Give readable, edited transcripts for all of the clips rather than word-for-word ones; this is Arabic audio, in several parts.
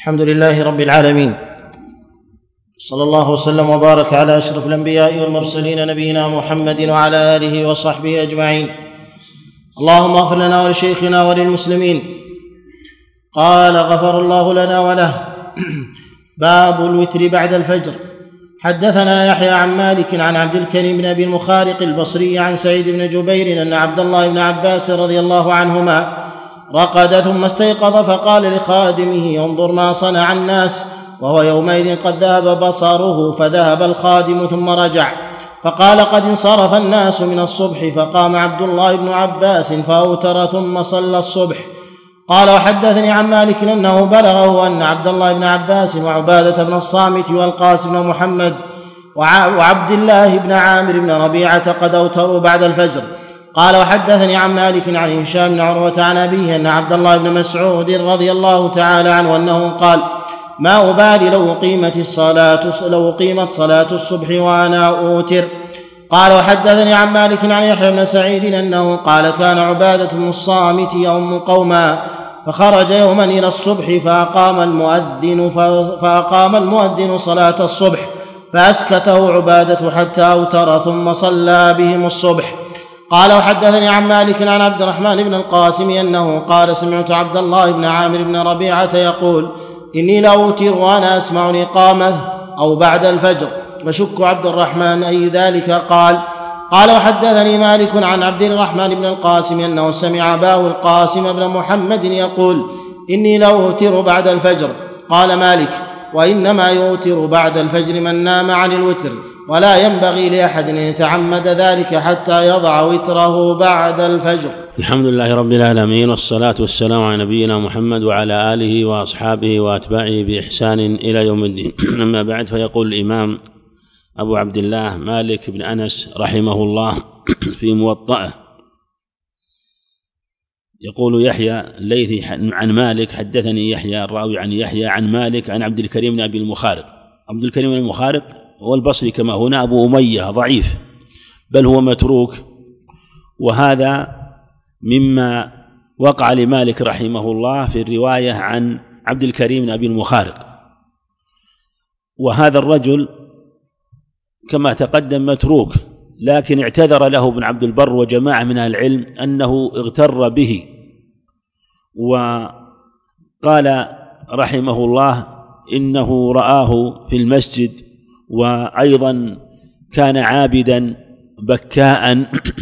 الحمد لله رب العالمين، صلى الله وسلم وبارك على أشرف الأنبياء والمرسلين نبينا محمد وعلى آله وصحبه أجمعين. اللهم اغفر لنا ولشيخنا وللمسلمين. قال غفر الله لنا وله. باب الوتر بعد الفجر. حدثنا يحيى عن مالك عن عبد الكريم بن أبي المخارق البصري عن سعيد بن جبير أن عبد الله بن عباس رضي الله عنهما رقد ثم استيقظ فقال لخادمه: انظر ما صنع الناس، وهو يومئذ قد ذهب بصره، فذهب الخادم ثم رجع فقال: قد انصرف الناس من الصبح. فقام عبد الله بن عباس فأوتر ثم صلى الصبح. قال: وحدثني عن مالك أنه بلغه أن عبد الله بن عباس وعبادة بن الصامت والقاسم بن محمد وعبد الله بن عامر بن ربيعة قد أوتروا بعد الفجر. قال: وحدثني عن مالك عن هشام بن عروة عن أبيه أن عبد الله بن مسعود رضي الله تعالى عنه أنه قال: ما أبالي لو أقيمت صلاة الصبح وأنا أوتر. قال: وحدثني عن مالك عن يحيى بن سعيد أنه قال: كان عبادة بن الصامت يؤم قوما فخرج يوما إلى الصبح فأقام المؤذن صلاة الصبح فأسكته عبادة حتى أوتر ثم صلى بهم الصبح. قال: وحدثني عن مالك عن عبد الرحمن بن القاسم أنه قال: سمعت عبد الله بن عامر بن ربيعة يقول: إني لأوتر وأنا أسمع الإقامة أو بعد الفجر. وشك عبد الرحمن أي ذلك قال. وحدثني مالك عن عبد الرحمن بن القاسم أنه سمع أباه القاسم بن محمد يقول: إني لأوتر بعد الفجر. قال مالك: وإنما يوتر بعد الفجر من نام عن الوتر، ولا ينبغي لأحد أن يتعمد ذلك حتى يضع وتره بعد الفجر. الحمد لله رب العالمين، والصلاة والسلام على نبينا محمد وعلى آله وأصحابه وأتباعه بإحسان إلى يوم الدين. أما بعد، فيقول الإمام أبو عبد الله مالك بن أنس رحمه الله في موطئه، يقول يحيى الليثي عن مالك: حدثني يحيى الراوي عن يحيى عن مالك عن عبد الكريم بن أبي المخارق. عبد الكريم بن المخارق هو البصري كما هنا أبو أمية، ضعيف بل هو متروك، وهذا مما وقع لمالك رحمه الله في الرواية عن عبد الكريم بن أبي المخارق. وهذا الرجل كما تقدم متروك، لكن اعتذر له ابن عبد البر وجماعة من أهل العلم أنه اغتر به، وقال رحمه الله إنه رآه في المسجد، وأيضا كان عابدا بكاء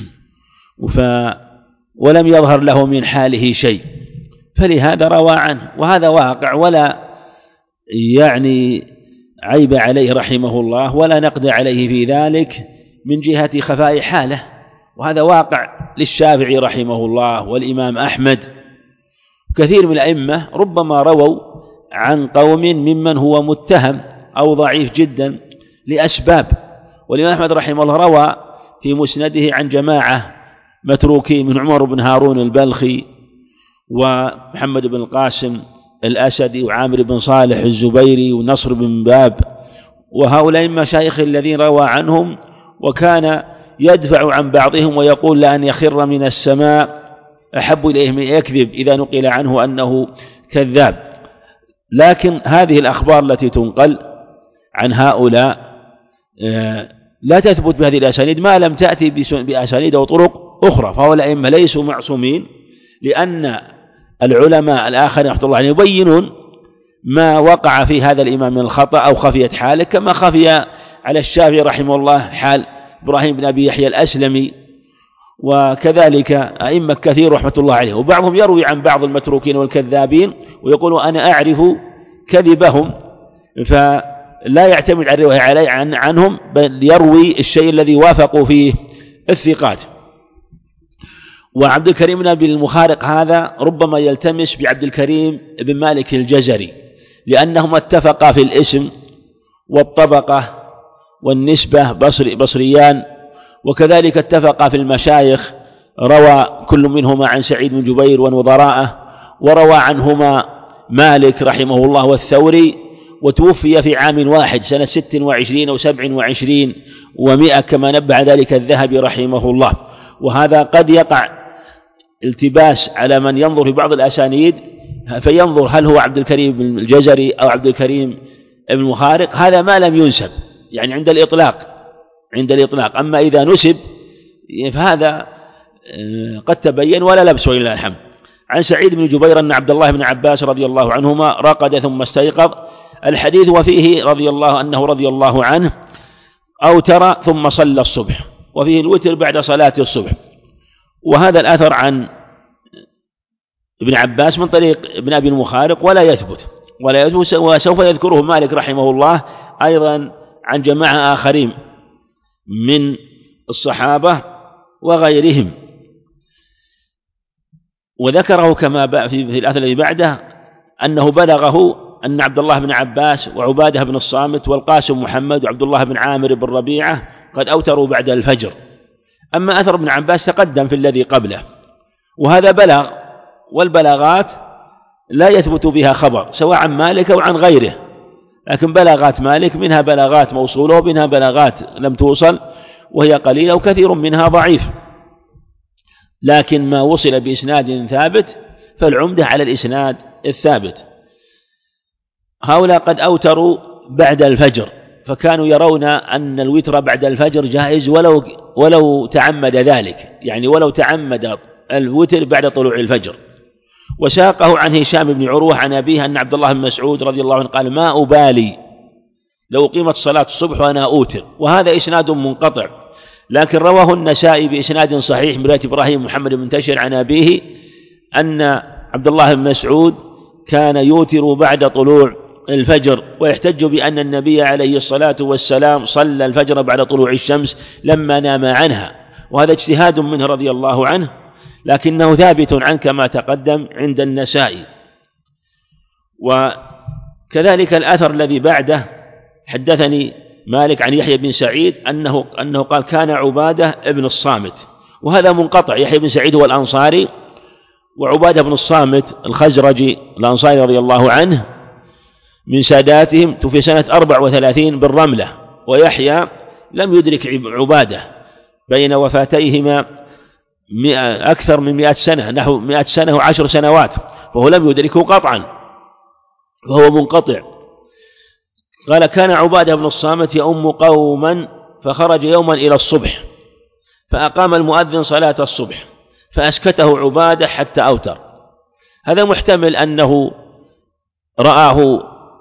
ولم يظهر له من حاله شيء، فلهذا روى عنه، وهذا واقع ولا يعني عيب عليه رحمه الله ولا نقد عليه في ذلك من جهة خفاء حاله، وهذا واقع للشافعي رحمه الله والإمام أحمد. كثير من الأئمة ربما رووا عن قوم ممن هو متهم أو ضعيف جدا لأسباب، والإمام أحمد رحمه الله روى في مسنده عن جماعة متروكين من عمر بن هارون البلخي ومحمد بن القاسم الأسدي وعامر بن صالح الزبيري ونصر بن باب، وهؤلاء المشايخ الذين روى عنهم، وكان يدفع عن بعضهم ويقول: لأن يخر من السماء أحب إليه من يكذب إذا نقل عنه أنه كذاب. لكن هذه الأخبار التي تنقل عن هؤلاء لا تثبت بهذه الأسانيد ما لم تأتي بأسانيد أو طرق أخرى، فهؤلاء الأئمة ليسوا معصومين، لأن العلماء الآخرين رحمة الله عليهم يبينون ما وقع في هذا الإمام من الخطأ أو خفيت حاله، كما خفي على الشافعي رحمه الله حال إبراهيم بن أبي يحيى الأسلمي، وكذلك أئمة كثير رحمة الله عليه. وبعضهم يروي عن بعض المتروكين والكذابين ويقول: أنا أعرف كذبهم، فلا يعتمد على الرواية عليه عنهم، بل يروي الشيء الذي وافقوا فيه الثقات. وعبد الكريم بن أبي المخارق هذا ربما يلتمس بعبد الكريم بن مالك الجزري، لأنهما اتفقا في الاسم والطبقة والنسبة، بصريان، وكذلك اتفقا في المشايخ، روى كل منهما عن سعيد بن جبير ونظراءه، وروى عنهما مالك رحمه الله والثوري، وتوفي في عام واحد سنة 26 أو 27 و100 كما نبه ذلك الذهبي رحمه الله. وهذا قد يقع التباس على من ينظر في بعض الأسانيد فينظر هل هو عبد الكريم الجزري أو عبد الكريم ابن مخارق، هذا ما لم ينسب يعني عند الإطلاق. أما إذا نسب فهذا قد تبين ولا لبس ولله الحمد. عن سعيد بن جبير أن عبد الله بن عباس رضي الله عنهما رقد ثم استيقظ. الحديث وفيه رضي الله عنه أوتر ثم صلى الصبح، وفيه الوتر بعد صلاة الصبح. وهذا الأثر عن ابن عباس من طريق ابن أبي المخارق ولا يثبت، وسوف يذكره مالك رحمه الله أيضا عن جماعة آخرين من الصحابة وغيرهم. وذكره كما في الأثر الذي بعده أنه بلغه أن عبد الله بن عباس وعبادة بن الصامت والقاسم محمد وعبد الله بن عامر بن ربيعة قد أوتروا بعد الفجر. أما أثر ابن عباس تقدم في الذي قبله، وهذا بلغ، والبلاغات لا يثبت بها خبر سواء عن مالك أو عن غيره، لكن بلاغات مالك منها بلاغات موصولة ومنها بلاغات لم توصل وهي قليلة، وكثير منها ضعيف. لكن ما وصل بإسناد ثابت فالعمدة على الإسناد الثابت. هؤلاء قد أوتروا بعد الفجر، فكانوا يرون أن الوتر بعد الفجر جائز ولو تعمد ذلك، يعني ولو تعمد الوتر بعد طلوع الفجر. وساقه عن هشام بن عروة عن أبيه أن عبد الله بن مسعود رضي الله عنه قال: ما أبالي لو قيمت صلاة الصبح وأنا أوتر. وهذا إسناد منقطع، لكن رواه النسائي بإسناد صحيح من رواية إبراهيم محمد بن منتشر عن أبيه أن عبد الله بن مسعود كان يوتر بعد طلوع الفجر، ويحتج بأن النبي عليه الصلاة والسلام صلى الفجر بعد طلوع الشمس لما نام عنها، وهذا اجتهاد منه رضي الله عنه، لكنه ثابت عنه كما تقدم عند النسائي. وكذلك الأثر الذي بعده حدثني مالك عن يحيى بن سعيد أنه قال: كان عبادة ابن الصامت، وهذا منقطع. يحيى بن سعيد هو الأنصاري، وعبادة بن الصامت الخزرجي الأنصاري رضي الله عنه من ساداتهم، توفي سنة 34 بالرملة، ويحيى لم يدرك عبادة بين وفاتيهما أكثر من 100 سنة، نحو 100 سنة و10 سنوات، فهو لم يدركه قطعا، فهو منقطع. قال: كان عبادة بن الصامت يؤم قوما، فخرج يوما إلى الصبح فأقام المؤذن صلاة الصبح فأسكته عبادة حتى أوتر. هذا محتمل أنه رآه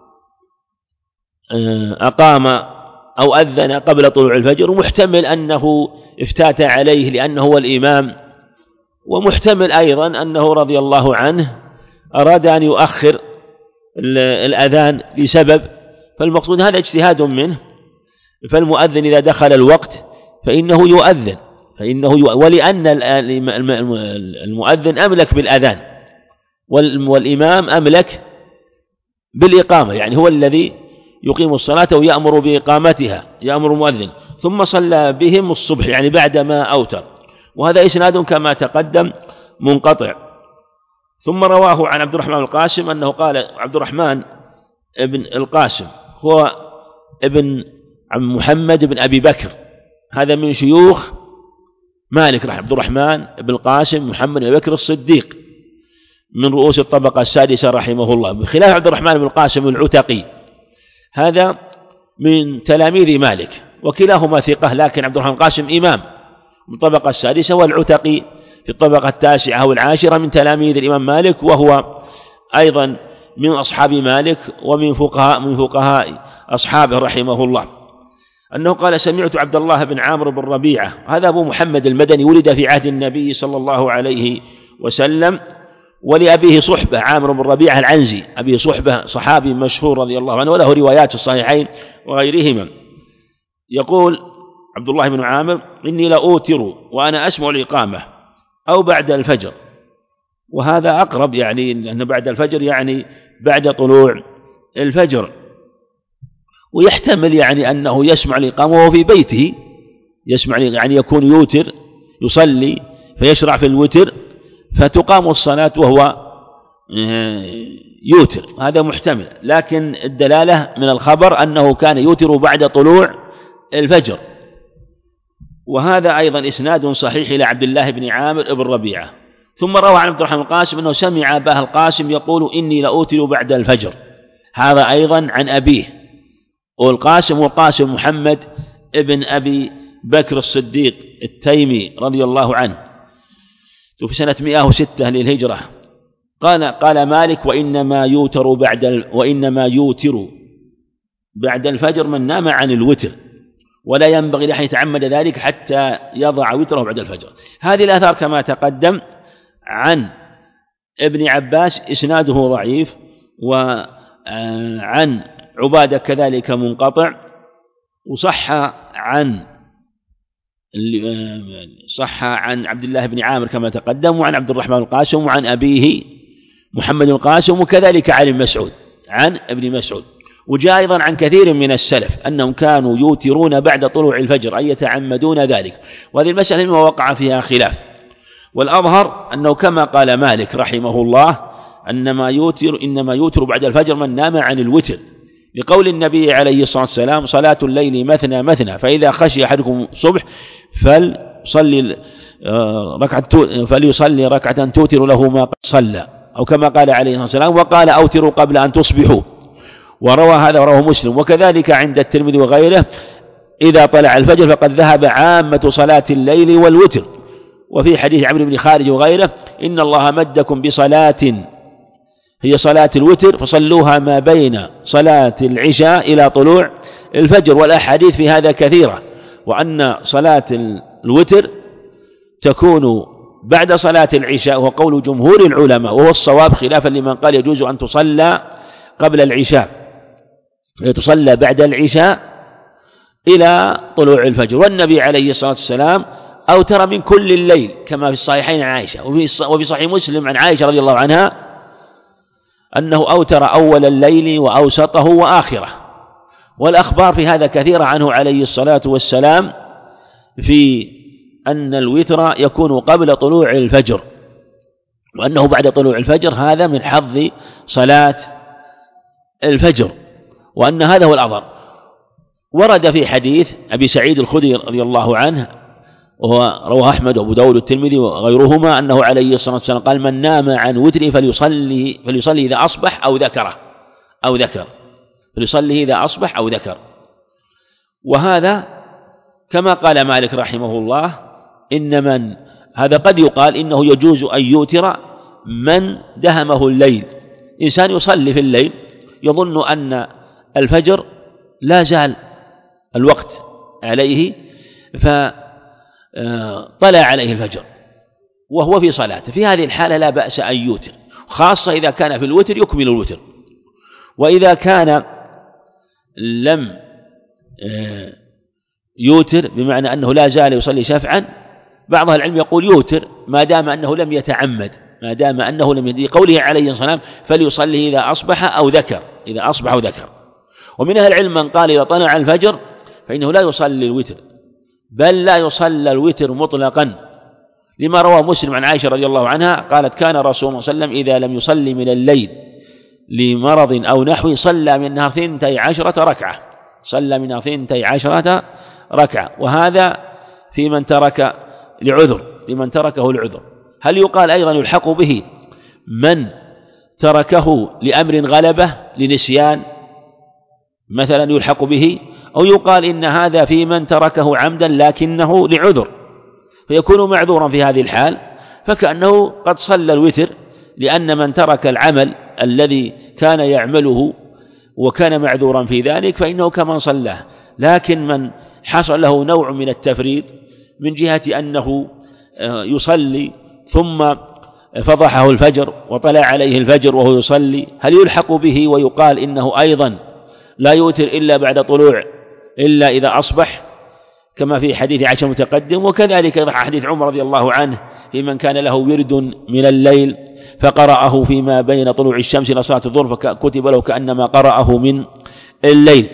أقام أو أذن قبل طلوع الفجر، ومحتمل أنه افتات عليه لأنه هو الإمام، ومحتمل أيضا أنه رضي الله عنه أراد أن يؤخر الأذان لسبب، فالمقصود هذا اجتهاد منه. فالمؤذن إذا دخل الوقت فإنه يؤذن، ولأن المؤذن أملك بالأذان والإمام أملك بالإقامة، يعني هو الذي يقيم الصلاة ويأمر بإقامتها، يأمر المؤذن. ثم صلى بهم الصبح يعني بعدما أوتر، وهذا إسناد كما تقدم منقطع. ثم رواه عن عبد الرحمن القاسم أنه قال: عبد الرحمن ابن القاسم هو ابن عم محمد بن أبي بكر، هذا من شيوخ مالك عبد الرحمن بن القاسم محمد بن أبي بكر الصديق، من رؤوس الطبقة السادسة رحمه الله، بخلاف عبد الرحمن بن القاسم العتقي، هذا من تلاميذ مالك، وكلاهما ثقة، لكن عبد الرحمن القاسم إمام من الطبقة السادسة، والعتقي في الطبقة التاسعة أو العاشرة من تلاميذ الإمام مالك، وهو أيضا من أصحاب مالك ومن فقهاء أصحابه رحمه الله، أنه قال: سمعت عبد الله بن عامر بن ربيعة، هذا أبو محمد المدني، ولد في عهد النبي صلى الله عليه وسلم، ولأبيه صحبة، عامر بن ربيعة العنزي، أبيه صحبة صحابي مشهور رضي الله عنه، وله روايات في الصحيحين وغيرهما. يقول عبد الله بن عامر: إني لأوتر وأنا أسمع الإقامة أو بعد الفجر، وهذا أقرب، يعني أن بعد الفجر يعني بعد طلوع الفجر، ويحتمل يعني أنه يسمع الإقامة وهو في بيته، يسمع يعني يكون يوتر يصلي فيشرع في الوتر فتقام الصلاة وهو يوتر، هذا محتمل. لكن الدلالة من الخبر أنه كان يوتر بعد طلوع الفجر. وهذا أيضا إسناد صحيح إلى عبد الله بن عامر بن ربيعة، ثم روى عن عبد الرحمن القاسم أنه سمع أباه القاسم يقول إني لأوتر بعد الفجر، هذا أيضا عن أبيه. والقاسم وقاسم محمد ابن أبي بكر الصديق التيمي رضي الله عنه، في سنة 106 للهجرة. قال مالك: وإنما يوتر بعد الفجر من نام عن الوتر، ولا ينبغي لأحد يتعمد ذلك حتى يضع وتره بعد الفجر. هذه الآثار كما تقدم عن ابن عباس إسناده ضعيف، وعن عبادة كذلك منقطع، وصح عن عبد الله بن عامر كما تقدم، وعن عبد الرحمن القاسم، وعن أبيه محمد القاسم، وكذلك عن ابن مسعود. وجاء أيضا عن كثير من السلف أنهم كانوا يوترون بعد طلوع الفجر، أي يتعمدون ذلك. وهذه المسألة مما وقع فيها خلاف، والأظهر أنه كما قال مالك رحمه الله إنما يوتر بعد الفجر من نام عن الوتر، لقول النبي عليه الصلاة والسلام: صلاة الليل مثنى مثنى، فإذا خشي أحدكم الصبح فليصلي ركعة توتر له ما قد صلى، أو كما قال عليه الصلاة والسلام: وقال: أوتروا قبل أن تصبحوا. ورواه مسلم. وكذلك عند الترمذي وغيره: إذا طلع الفجر فقد ذهب عامة صلاة الليل والوتر. وفي حديث عمرو بن خالد وغيره: إن الله مدكم بصلاة هي صلاة الوتر فصلوها ما بين صلاة العشاء إلى طلوع الفجر. والأحاديث في هذا كثيرة، وأن صلاة الوتر تكون بعد صلاة العشاء، وهو قول جمهور العلماء، وهو الصواب خلافا لمن قال يجوز أن تصلى قبل العشاء، تصلى بعد العشاء إلى طلوع الفجر. والنبي عليه الصلاة والسلام أوتر من كل الليل كما في الصحيحين عن عائشة، وفي صحيح مسلم عن عائشة رضي الله عنها أنه أوتر أول الليل وأوسطه وآخره. والأخبار في هذا كثيرة عنه عليه الصلاة والسلام، في أن الوتر يكون قبل طلوع الفجر، وأنه بعد طلوع الفجر هذا من حظ صلاة الفجر، وأن هذا هو الأظهر. ورد في حديث أبي سعيد الخدري رضي الله عنه، وهو رواه أحمد وأبو داود والترمذي وغيرهما، أنه عليه الصلاة والسلام قال: من نام عن وتره فليصلي إذا أصبح أو ذكر فليصلي إذا أصبح أو ذكر. وهذا كما قال مالك رحمه الله، هذا قد يقال إنه يجوز أن يوتر من دهمه الليل. إنسان يصلي في الليل يظن أن الفجر لا زال الوقت عليه، فطلع عليه الفجر وهو في صلاته، في هذه الحالة لا بأس أن يوتر، خاصة إذا كان في الوتر يكمل الوتر. وإذا كان لم يوتر بمعنى أنه لا زال يصلي شفعا، بعض العلم يقول يوتر ما دام أنه لم يتعمد، لقوله عليه الصلاة والسلام: فليصلي إذا أصبح أو ذكر. ومن أهل العلم من قال إذا طلع الفجر فإنه لا يصلي الوتر، بل لا يصلى الوتر مطلقا، لما روى مسلم عن عائشة رضي الله عنها قالت: كان رسول الله صلى الله عليه وسلم إذا لم يصلي من الليل لمرض أو نحو صلى من النهار 12 ركعة. وهذا في من ترك لعذر، لمن تركه لعذر. هل يقال أيضا يلحق به من تركه لأمر غلبة لنسيان مثلا يلحق به، أو يقال إن هذا في من تركه عمدا لكنه لعذر، فيكون معذورا في هذه الحال، فكأنه قد صلى الوتر، لأن من ترك العمل الذي كان يعمله وكان معذورا في ذلك فإنه كمن صلاه. لكن من حصل له نوع من التفريط من جهة أنه يصلي ثم فضحه الفجر وطلع عليه الفجر وهو يصلي، هل يلحق به ويقال إنه أيضا لا يوتر إلا إذا أصبح، كما في حديث عائشة المتقدم؟ وكذلك حديث عمر رضي الله عنه في من كان له ورد من الليل فقرأه فيما بين طلوع الشمس إلى صلاة الظهر فكتب له كأنما قرأه من الليل.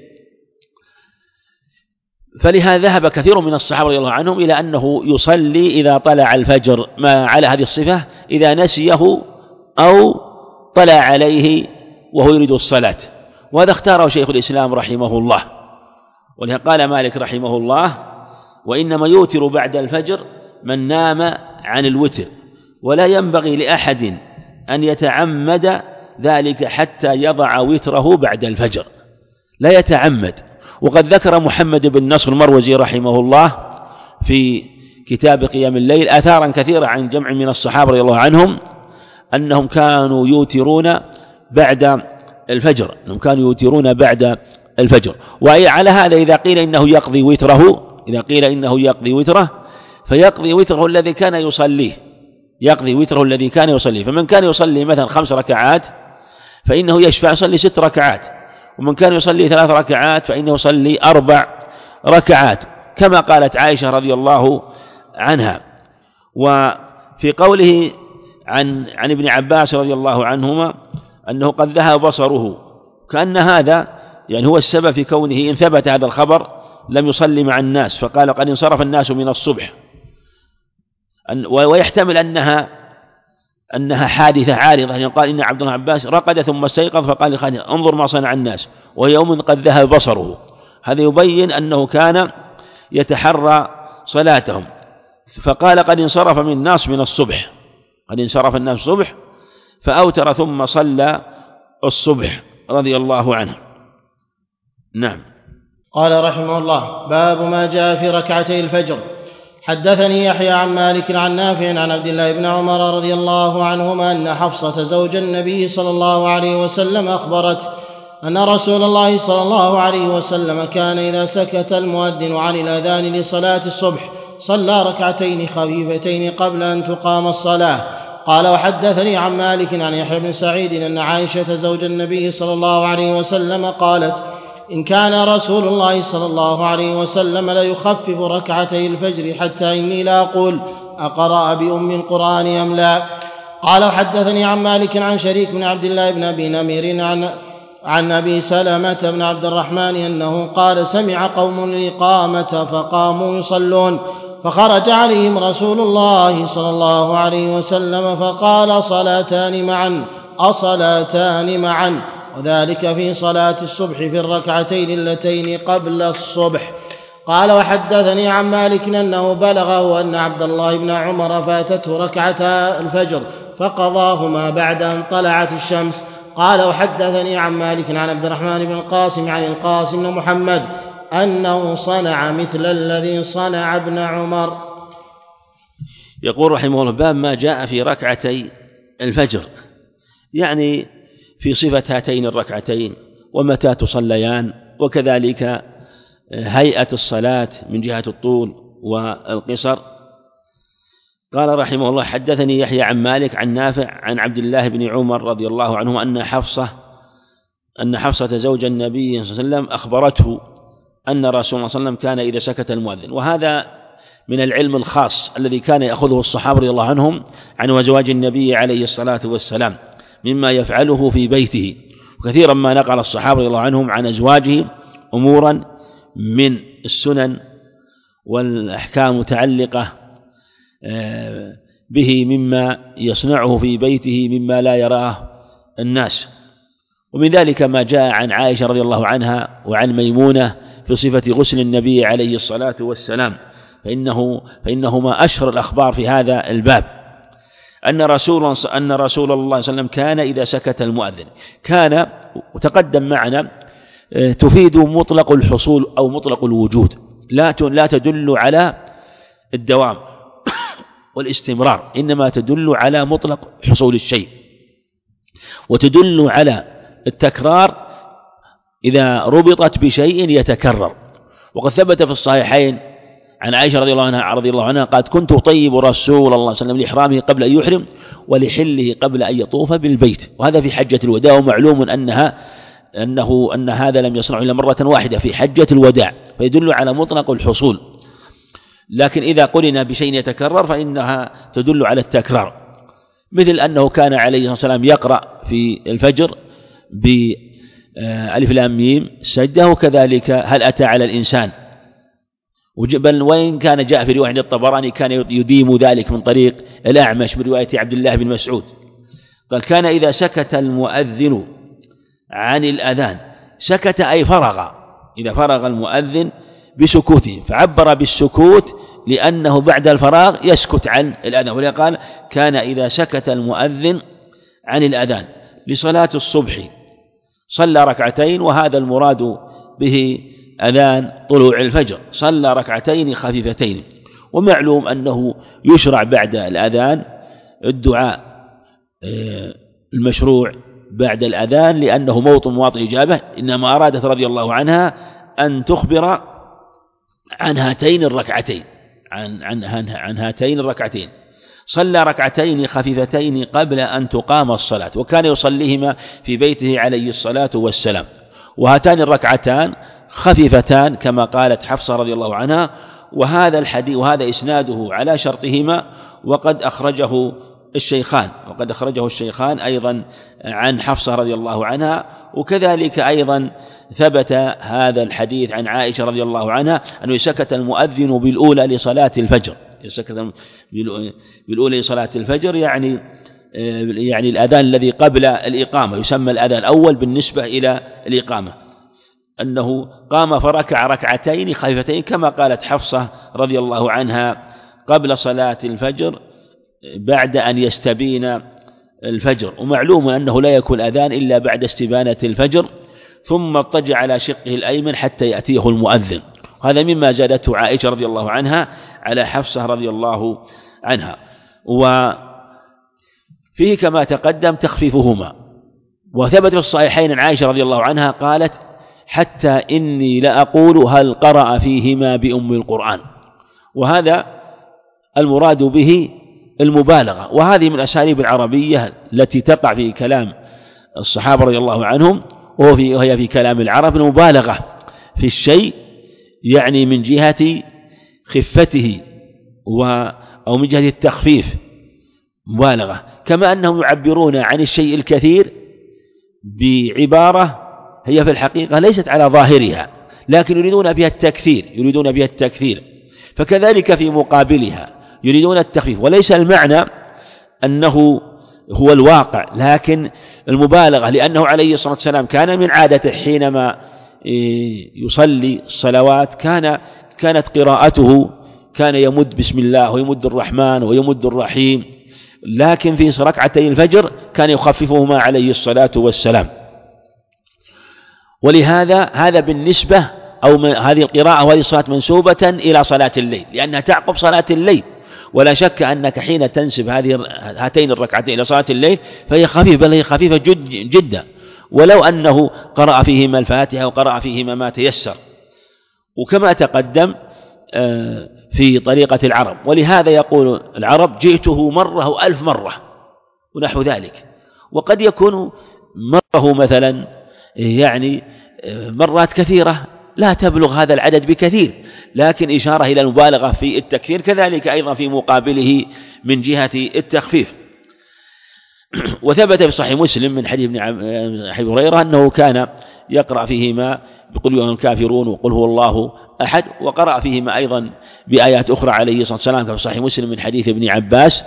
فلهذا ذهب كثير من الصحابة رضي الله عنهم إلى أنه يصلي إذا طلع الفجر ما على هذه الصفة، إذا نسيه أو طلع عليه وهو يريد الصلاة. وهذا اختاره شيخ الإسلام رحمه الله. ولهذا قال مالك رحمه الله: وإنما يوتر بعد الفجر من نام عن الوتر، ولا ينبغي لأحد أن يتعمد ذلك حتى يضع وتره بعد الفجر، لا يتعمد. وقد ذكر محمد بن نصر المروزي رحمه الله في كتاب قيام الليل آثارا كثيرة عن جمع من الصحابة رضي الله عنهم أنهم كانوا يوترون بعد الفجر، وعلى هذا إذا قيل إنه يقضي وتره فيقضي وتره الذي كان يصليه، فمن كان يصلي مثلا 5 ركعات فإنه يشفع يصلي 6 ركعات، ومن كان يصلي 3 ركعات فإنه يصلي 4 ركعات، كما قالت عائشة رضي الله عنها. وفي قوله عن ابن عباس رضي الله عنهما أنه قد ذهب بصره، كأن هذا يعني هو السبب في كونه إن ثبت هذا الخبر لم يصلي مع الناس، فقال قد انصرف الناس من الصبح، ويحتمل أنها حادثة عارضة، يعني قال إن عبد الله عباس رقد ثم استيقظ فقال لخالد انظر ما صنع الناس، ويوم قد ذهب بصره. هذا يبين أنه كان يتحرى صلاتهم، فقال قد انصرف الناس من الصبح، فأوتر ثم صلى الصبح رضي الله عنه. نعم. قال رحمه الله: باب ما جاء في ركعتي الفجر. حدثني يحيى عن مالك عن نافع عن عبد الله بن عمر رضي الله عنهما أن حفصة زوج النبي صلى الله عليه وسلم أخبرته أن رسول الله صلى الله عليه وسلم كان إذا سكت المؤذن عن الأذان لصلاة الصبح صلى ركعتين خفيفتين قبل أن تقام الصلاة. قال: وحدثني عن مالك عن يحيى بن سعيد أن عائشة زوج النبي صلى الله عليه وسلم قالت: إن كان رسول الله صلى الله عليه وسلم ليخفف ركعتي الفجر حتى إني لا أقول أقرأ بأم القرآن أم لا. قال: وحدثني عن مالك عن شريك بن عبد الله بن أبي نمير عن أبي سلمة بن عبد الرحمن أنه قال: سمع قوم الإقامة فقاموا يصلون، فخرج عليهم رسول الله صلى الله عليه وسلم فقال: أصلاتان معا، وذلك في صلاة الصبح في الركعتين اللتين قبل الصبح. قال: وحدثني عن مالك أنه بلغه أن عبد الله بن عمر فاتته ركعتا الفجر فقضاهما بعد أن طلعت الشمس. قال: وحدثني عن مالك عن عبد الرحمن بن القاسم عن القاسم بن محمد أنه صنع مثل الذي صنع ابن عمر. يقول رحمه الله: باب ما جاء في ركعتي الفجر، يعني في صفة هاتين الركعتين ومتى تصليان، وكذلك هيئة الصلاة من جهة الطول والقصر. قال رحمه الله: حدثني يحيى عن مالك عن نافع عن عبد الله بن عمر رضي الله عنه أن حفصة زوج النبي صلى الله عليه وسلم أخبرته أن رسول الله صلى الله عليه وسلم كان إذا سكت المؤذن. وهذا من العلم الخاص الذي كان يأخذه الصحابة رضي الله عنهم عن أزواج النبي عليه الصلاة والسلام مما يفعله في بيته. وكثيرا ما نقل الصحابة رضي الله عنهم عن أزواجهم أمورا من السنن والأحكام متعلقة به مما يصنعه في بيته مما لا يراه الناس. ومن ذلك ما جاء عن عائشة رضي الله عنها وعن ميمونة في صفة غسل النبي عليه الصلاة والسلام، فإنهما أشهر الأخبار في هذا الباب. أن رسول الله صلى الله عليه وسلم كان إذا سكت المؤذن، كان وتقدم معنا تفيد مطلق الحصول أو مطلق الوجود، لا تدل على الدوام والاستمرار، إنما تدل على مطلق حصول الشيء، وتدل على التكرار إذا ربطت بشيء يتكرر. وقد ثبت في الصحيحين عن عائشة رضي الله عنها قالت: كنت أطيب رسول الله صلى الله عليه وسلم لإحرامه قبل أن يحرم ولحله قبل أن يطوف بالبيت. وهذا في حجة الوداع، ومعلوم أن هذا لم يصنعه إلا مرة واحدة في حجة الوداع، فيدل على مطلق الحصول. لكن إذا قرن بشيء يتكرر فإنها تدل على التكرار، مثل أنه كان عليه الصلاة والسلام يقرأ في الفجر بألف لام ميم سجدة، وكذلك هل أتى على الإنسان. بل وإن كان جاء في رواية الطبراني كان يديم ذلك من طريق الأعمش برواية عبد الله بن مسعود، قال: كان إذا سكت المؤذن عن الأذان، سكت أي فرغ، إذا فرغ المؤذن بسكوته، فعبر بالسكوت لأنه بعد الفراغ يسكت عن الأذان، ولذا قال كان إذا سكت المؤذن عن الأذان لصلاة الصبح صلى ركعتين، وهذا المراد به أذان طلوع الفجر، صلى ركعتين خفيفتين. ومعلوم أنه يشرع بعد الأذان الدعاء المشروع بعد الأذان لأنه مواطن إجابة، إنما أرادت رضي الله عنها أن تخبر عن هاتين الركعتين عن هاتين الركعتين. صلى ركعتين خفيفتين قبل أن تقام الصلاة، وكان يصليهما في بيته عليه الصلاة والسلام، وهاتان الركعتان خفيفتان كما قالت حفصة رضي الله عنها. وهذا الحديث وهذا إسناده على شرطهما، وقد أخرجه الشيخان أيضا عن حفصة رضي الله عنها. وكذلك أيضا ثبت هذا الحديث عن عائشة رضي الله عنها أنه سكت المؤذن بالأولى لصلاة الفجر، بالأولى لصلاة الفجر يعني الأذان الذي قبل الإقامة، يسمى الأذان الأول بالنسبة إلى الإقامة، أنه قام فركع ركعتين خفيفتين كما قالت حفصة رضي الله عنها قبل صلاة الفجر بعد أن يستبين الفجر. ومعلوم أنه لا يكون أذان إلا بعد استبانة الفجر، ثم اضطجع على شقه الأيمن حتى يأتيه المؤذن. هذا مما زادته عائشة رضي الله عنها على حفصة رضي الله عنها. وفيه كما تقدم تخفيفهما. وثبت في الصحيحين عن عائشة رضي الله عنها قالت حتى إني لأقول هل قرأ فيهما بأم القرآن، وهذا المراد به المبالغة، وهذه من الأساليب العربية التي تقع في كلام الصحابة رضي الله عنهم، وهي في كلام العرب المبالغة في الشيء، يعني من جهة خفته أو من جهة التخفيف مبالغة، كما أنهم يعبرون عن الشيء الكثير بعبارة هي في الحقيقة ليست على ظاهرها، لكن يريدون بها التكثير، فكذلك في مقابلها يريدون التخفيف، وليس المعنى أنه هو الواقع، لكن المبالغة، لأنه عليه الصلاة والسلام كان من عادته حينما يصلي الصلوات كانت قراءته كان يمد بسم الله ويمد الرحمن ويمد الرحيم، لكن في ركعتي الفجر كان يخففهما عليه الصلاة والسلام. ولهذا هذا بالنسبة أو هذه القراءة وهذه الصلاة منسوبة إلى صلاة الليل، لأنها تعقب صلاة الليل، ولا شك أنك حين تنسب هاتين الركعتين إلى صلاة الليل فهي خفيفة، بل هي خفيفة جدا، ولو أنه قرأ فيهما الفاتحة وقرأ فيهما ما تيسر، وكما تقدم في طريقة العرب. ولهذا يقول العرب جئته مرة وألف مرة ونحو ذلك، وقد يكون مرة مثلا يعني مرات كثيرة لا تبلغ هذا العدد بكثير، لكن إشارة إلى المبالغة في التكثير، كذلك أيضا في مقابله من جهة التخفيف. وثبت في صحيح مسلم من حديث ابن أبي هريرة أنه كان يقرأ فيهما بقل يا الكافرون وقل هو الله أحد، وقرأ فيهما أيضا بآيات أخرى عليه الصلاة والسلام في صحيح مسلم من حديث ابن عباس.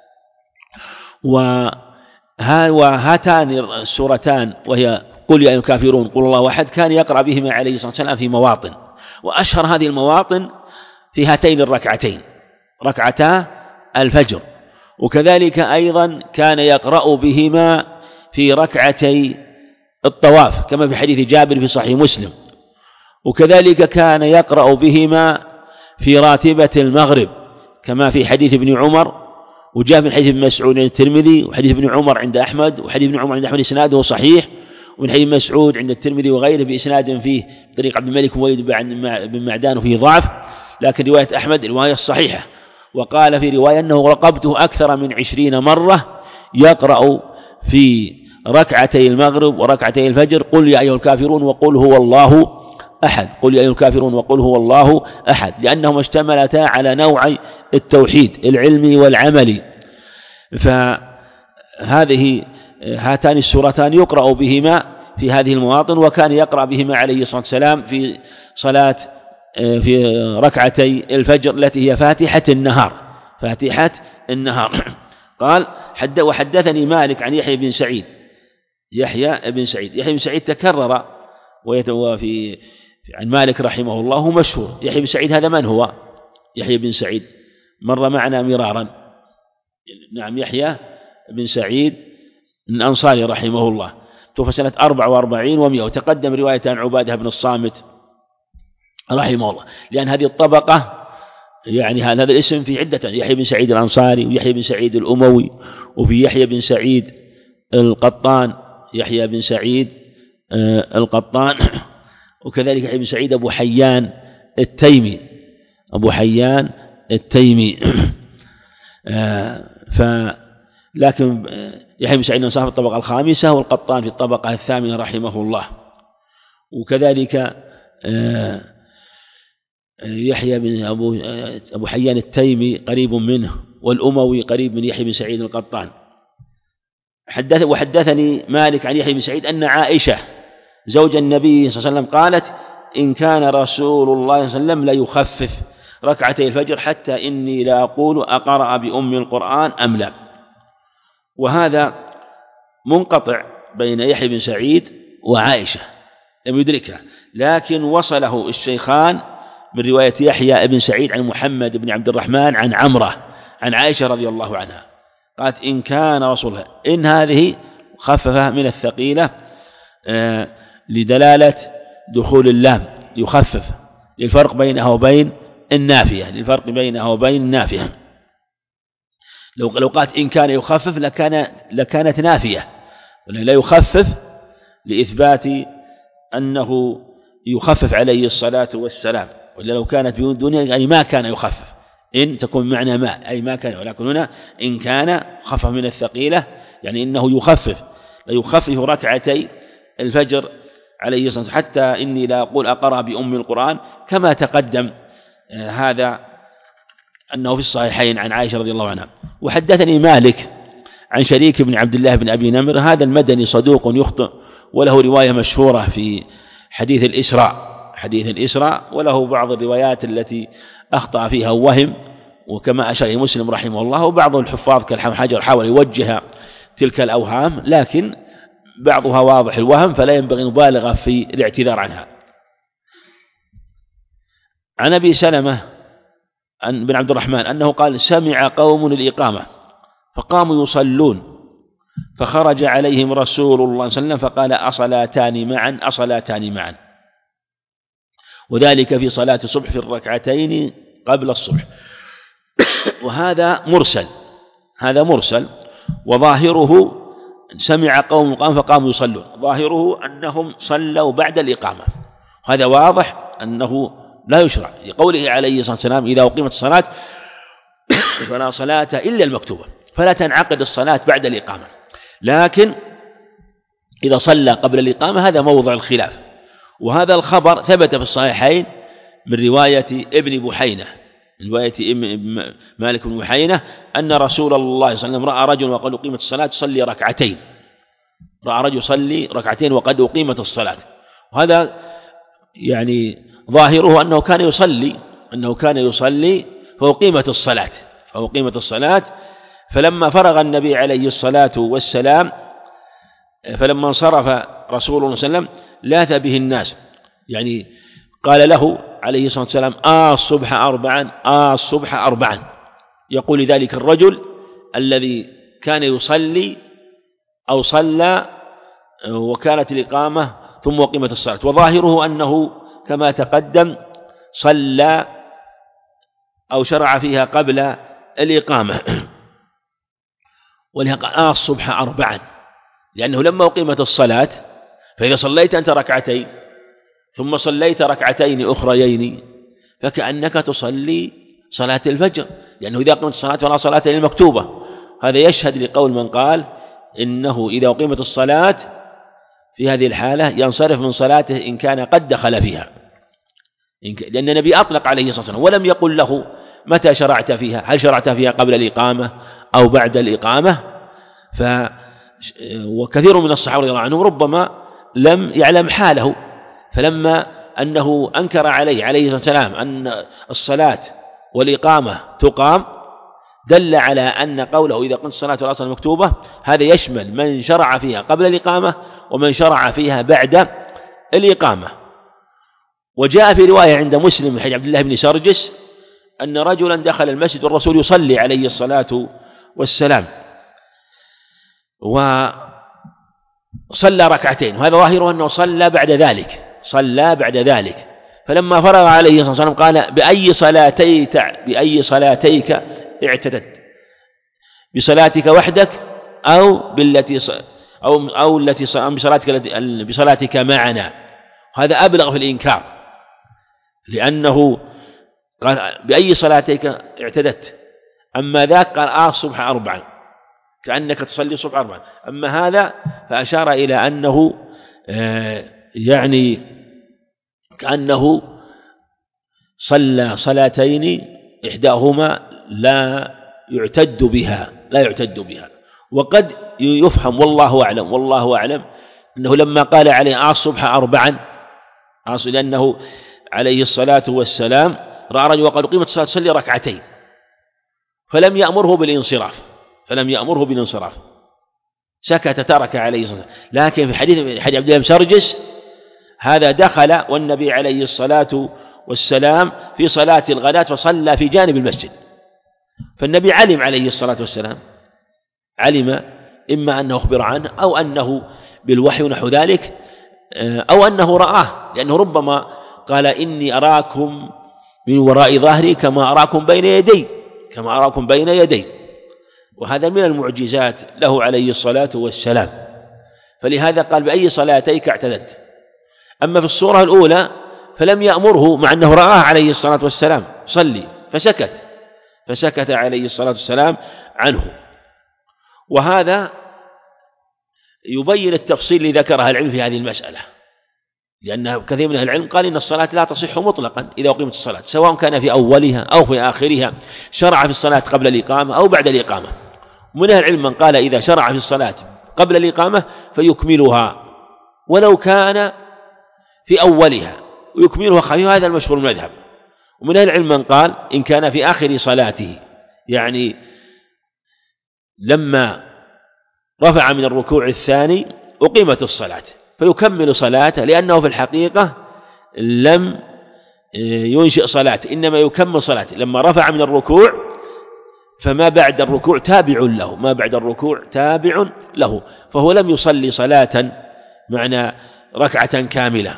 وهاتان السورتان وهي قل يا الكافرون قل الله أحد كان يقرأ بهما عليه الصلاة والسلام في مواطن، وأشهر هذه المواطن في هاتين الركعتين ركعتا الفجر، وكذلك أيضا كان يقرأ بهما في ركعتي الطواف كما في حديث جابر في صحيح مسلم، وكذلك كان يقرأ بهما في راتبة المغرب كما في حديث ابن عمر، وجاء من حديث ابن مسعود عند الترمذي، وحديث ابن عمر عند أحمد، وحديث ابن عمر عند أحمد إسناده صحيح، ومن حديث مسعود عند الترمذي وغيره بإسناد فيه طريق عبد الملك ووليد بن معدان فيه ضعف، لكن رواية أحمد الرواية الصحيحة. وقال في رواية أنه رقبته أكثر من 20 مرة يقرأ في ركعتي المغرب وركعتي الفجر قل يا أيها الكافرون وقل هو الله أحد، قل يا أيها الكافرون وقل هو الله أحد، لأنهما اشتملتا على نوع التوحيد العلمي والعملي. هاتان السورتان يقرأ بهما في هذه المواطن، وكان يقرأ بهما عليه الصلاة والسلام في صلاة في ركعتي الفجر التي هي فاتحة النهار. قال وحدثني مالك عن يحيى بن سعيد تكرر وفي عن مالك رحمه الله مشهور. يحيى بن سعيد هذا من هو؟ يحيى بن سعيد مر معنا مرارا. نعم، يحيى بن سعيد الأنصاري رحمه الله، توفى سنة 44 و100، وتقدم رواية عن عبادة بن الصامت رحمه الله، لأن هذه الطبقة يعني هذا الاسم في عدة، يحيى بن سعيد الأنصاري، ويحيى بن سعيد الأموي، وفي يحيى بن سعيد القطان، يحيى بن سعيد القطان، وكذلك يحيى بن سعيد أبو حيان التيمي، أبو حيان التيمي. لكن يحيى بن سعيد الأنصاري في الطبقة الخامسة، والقطان في الطبقة الثامنة رحمه الله. وكذلك يحيى بن أبو حيان التيمي قريب منه، والأموي قريب من يحيى بن سعيد القطان. وحدثني مالك عن يحيى بن سعيد أن عائشة زوج النبي صلى الله عليه وسلم قالت: إن كان رسول الله صلى الله عليه وسلم ليخفف ركعتي الفجر حتى إني لا أقول أقرأ بأم القرآن أم لا. وهذا منقطع بين يحيى بن سعيد وعائشة، لم يدركها، لكن وصله الشيخان من رواية يحيى بن سعيد عن محمد بن عبد الرحمن عن عمرة عن عائشة رضي الله عنها قالت: إن كان رسول الله، إن هذه خففة من الثقيلة لدلالة دخول اللام، يخفف للفرق بينها وبين النافية، للفرق بينها وبين النافية. لو قالت إن كان يخفف لكانت نافية، لا يخفف لإثبات أنه يخفف عليه الصلاة والسلام، ولا لو كانت بدون دنيا يعني ما كان يخفف، إن تكون معنى ما أي ما كان، ولكن هنا إن كان خفف من الثقيلة يعني إنه يخفف، لا يخفف ركعتي الفجر عليه الصلاة والسلام حتى إني لا أقول أقرأ بأم القرآن، كما تقدم هذا أنه في الصحيحين عن عائشة رضي الله عنها. وحدثني مالك عن شريك بن عبد الله بن أبي نمر، هذا المدني صدوق يخطئ، وله رواية مشهورة في حديث الإسراء، وله بعض الروايات التي أخطأ فيها وهم، وكما أشار إليه مسلم رحمه الله. وبعض الحفاظ كالحافظ حجر حاول يوجه تلك الأوهام، لكن بعضها واضح الوهم، فلا ينبغي مبالغة في الاعتذار عنها. عن أبي سلمة بن عبد الرحمن أنه قال: سمع قوم الإقامة فقاموا يصلون، فخرج عليهم رسول الله صلى الله عليه وسلم فقال: أصلاتان معا، وذلك في صلاة الصبح في الركعتين قبل الصبح. وهذا مرسل، وظاهره سمع قوم الإقامة فقاموا يصلون، ظاهره أنهم صلوا بعد الإقامة، هذا واضح أنه لا يشرع، لقوله عليه الصلاة والسلام: إذا أقيمت الصلاة فلا صلاة إلا المكتوبة، فلا تنعقد الصلاة بعد الإقامة. لكن إذا صلى قبل الإقامة هذا موضع الخلاف. وهذا الخبر ثبت في الصحيحين من رواية ابن بحينة، من رواية مالك بن بحينة أن رسول الله صلى الله عليه وسلم رأى رجل وقد أقيمت الصلاة يصلي ركعتين، رأى رجل يصلي ركعتين وقد أقيمت الصلاة. وهذا يعني ظاهره أنه كان يصلي فأقيمت الصلاة، فلما فرغ النبي عليه الصلاة والسلام، فلما انصرف رسول الله صلى الله عليه وسلم لاث به الناس، يعني قال له عليه الصلاة والسلام: الصبح أربعا، يقول لذلك الرجل الذي كان يصلي أو صلى وكانت الإقامة ثم أقيمت الصلاة. وظاهره أنه كما تقدم صلى أو شرع فيها قبل الإقامة، ولهذا قال: الصبح أربعا، لأنه لما أقيمت الصلاة، فإذا صليت أنت ركعتين ثم صليت ركعتين أخريين فكأنك تصلي صلاة الفجر، لأنه إذا أقيمت الصلاة فلا صلاة إلا المكتوبة. هذا يشهد لقول من قال إنه إذا أقيمت الصلاة في هذه الحالة ينصرف من صلاته إن كان قد دخل فيها، لأن النبي أطلق عليه الصلاة والسلام ولم يقل له متى شرعت فيها، هل شرعت فيها قبل الإقامة أو بعد الإقامة. وكثير من الصحابة رضي الله عنهم ربما لم يعلم حاله، فلما أنه أنكر عليه الصلاة والسلام أن الصلاة والإقامة تقام دل على أن قوله إذا قمت الصلاة والأصل المكتوبة هذا يشمل من شرع فيها قبل الإقامة ومن شرع فيها بعد الإقامة. وجاء في رواية عند مسلم من حديث عبد الله بن سرجس أن رجلا دخل المسجد والرسول يصلي عليه الصلاة والسلام، وصلى ركعتين، وهذا ظاهره أنه صلى بعد ذلك، فلما فرغ عليه الصلاة والسلام قال: بأي صلاتيك اعتدت، بصلاتك وحدك أو بصلاتك معنا. هذا أبلغ في الإنكار، لأنه قال: بأي صلاتيك اعتدت، أما ذاك قال: الصبح 4، كأنك تصلي الصبح 4. أما هذا فأشار إلى أنه يعني كأنه صلى صلاتين إحداهما لا يعتد بها. وقد يفهم والله أعلم أنه لما قال عليه الصبح 4 لأنه عليه الصلاة والسلام رأى رجل وقال: قيمة الصلاة صلي ركعتين، فلم يأمره بالانصراف، سكت ترك عليه الصلاة والسلام. لكن في حديث عبد الله بن سرجس هذا دخل والنبي عليه الصلاة والسلام في صلاة الغداة فصلى في جانب المسجد، فالنبي علم عليه الصلاة والسلام، إما أنه أخبر عنه أو أنه بالوحي ونحو ذلك، أو أنه رآه، لأنه ربما قال: إني أراكم من وراء ظهري كما أراكم بين يدي، وهذا من المعجزات له عليه الصلاة والسلام. فلهذا قال: بأي صلاتيك اعتدت. أما في الصورة الأولى فلم يأمره، مع أنه رآه عليه الصلاة والسلام صلي، فسكت عليه الصلاة والسلام عنه. وهذا يبين التفصيل الذي ذكره العلم في هذه المسألة، لأن كثير من أهل العلم قال إن الصلاة لا تصح مطلقا إذا أقيمت الصلاة، سواء كان في أولها أو في آخرها، شرع في الصلاة قبل الإقامة أو بعد الإقامة. ومن أهل العلم من قال إذا شرع في الصلاة قبل الإقامة فيكملها ولو كان في أولها، ويكملها خفيف، هذا المشهور من المذهب. ومن أهل العلم من قال إن كان في آخر صلاته، يعني لما رفع من الركوع الثاني أقيمت الصلاة فيكمل صلاته، لأنه في الحقيقة لم ينشئ صلاة، إنما يكمل صلاة. لما رفع من الركوع فما بعد الركوع تابع له، فهو لم يصلي صلاة معنى ركعة كاملة.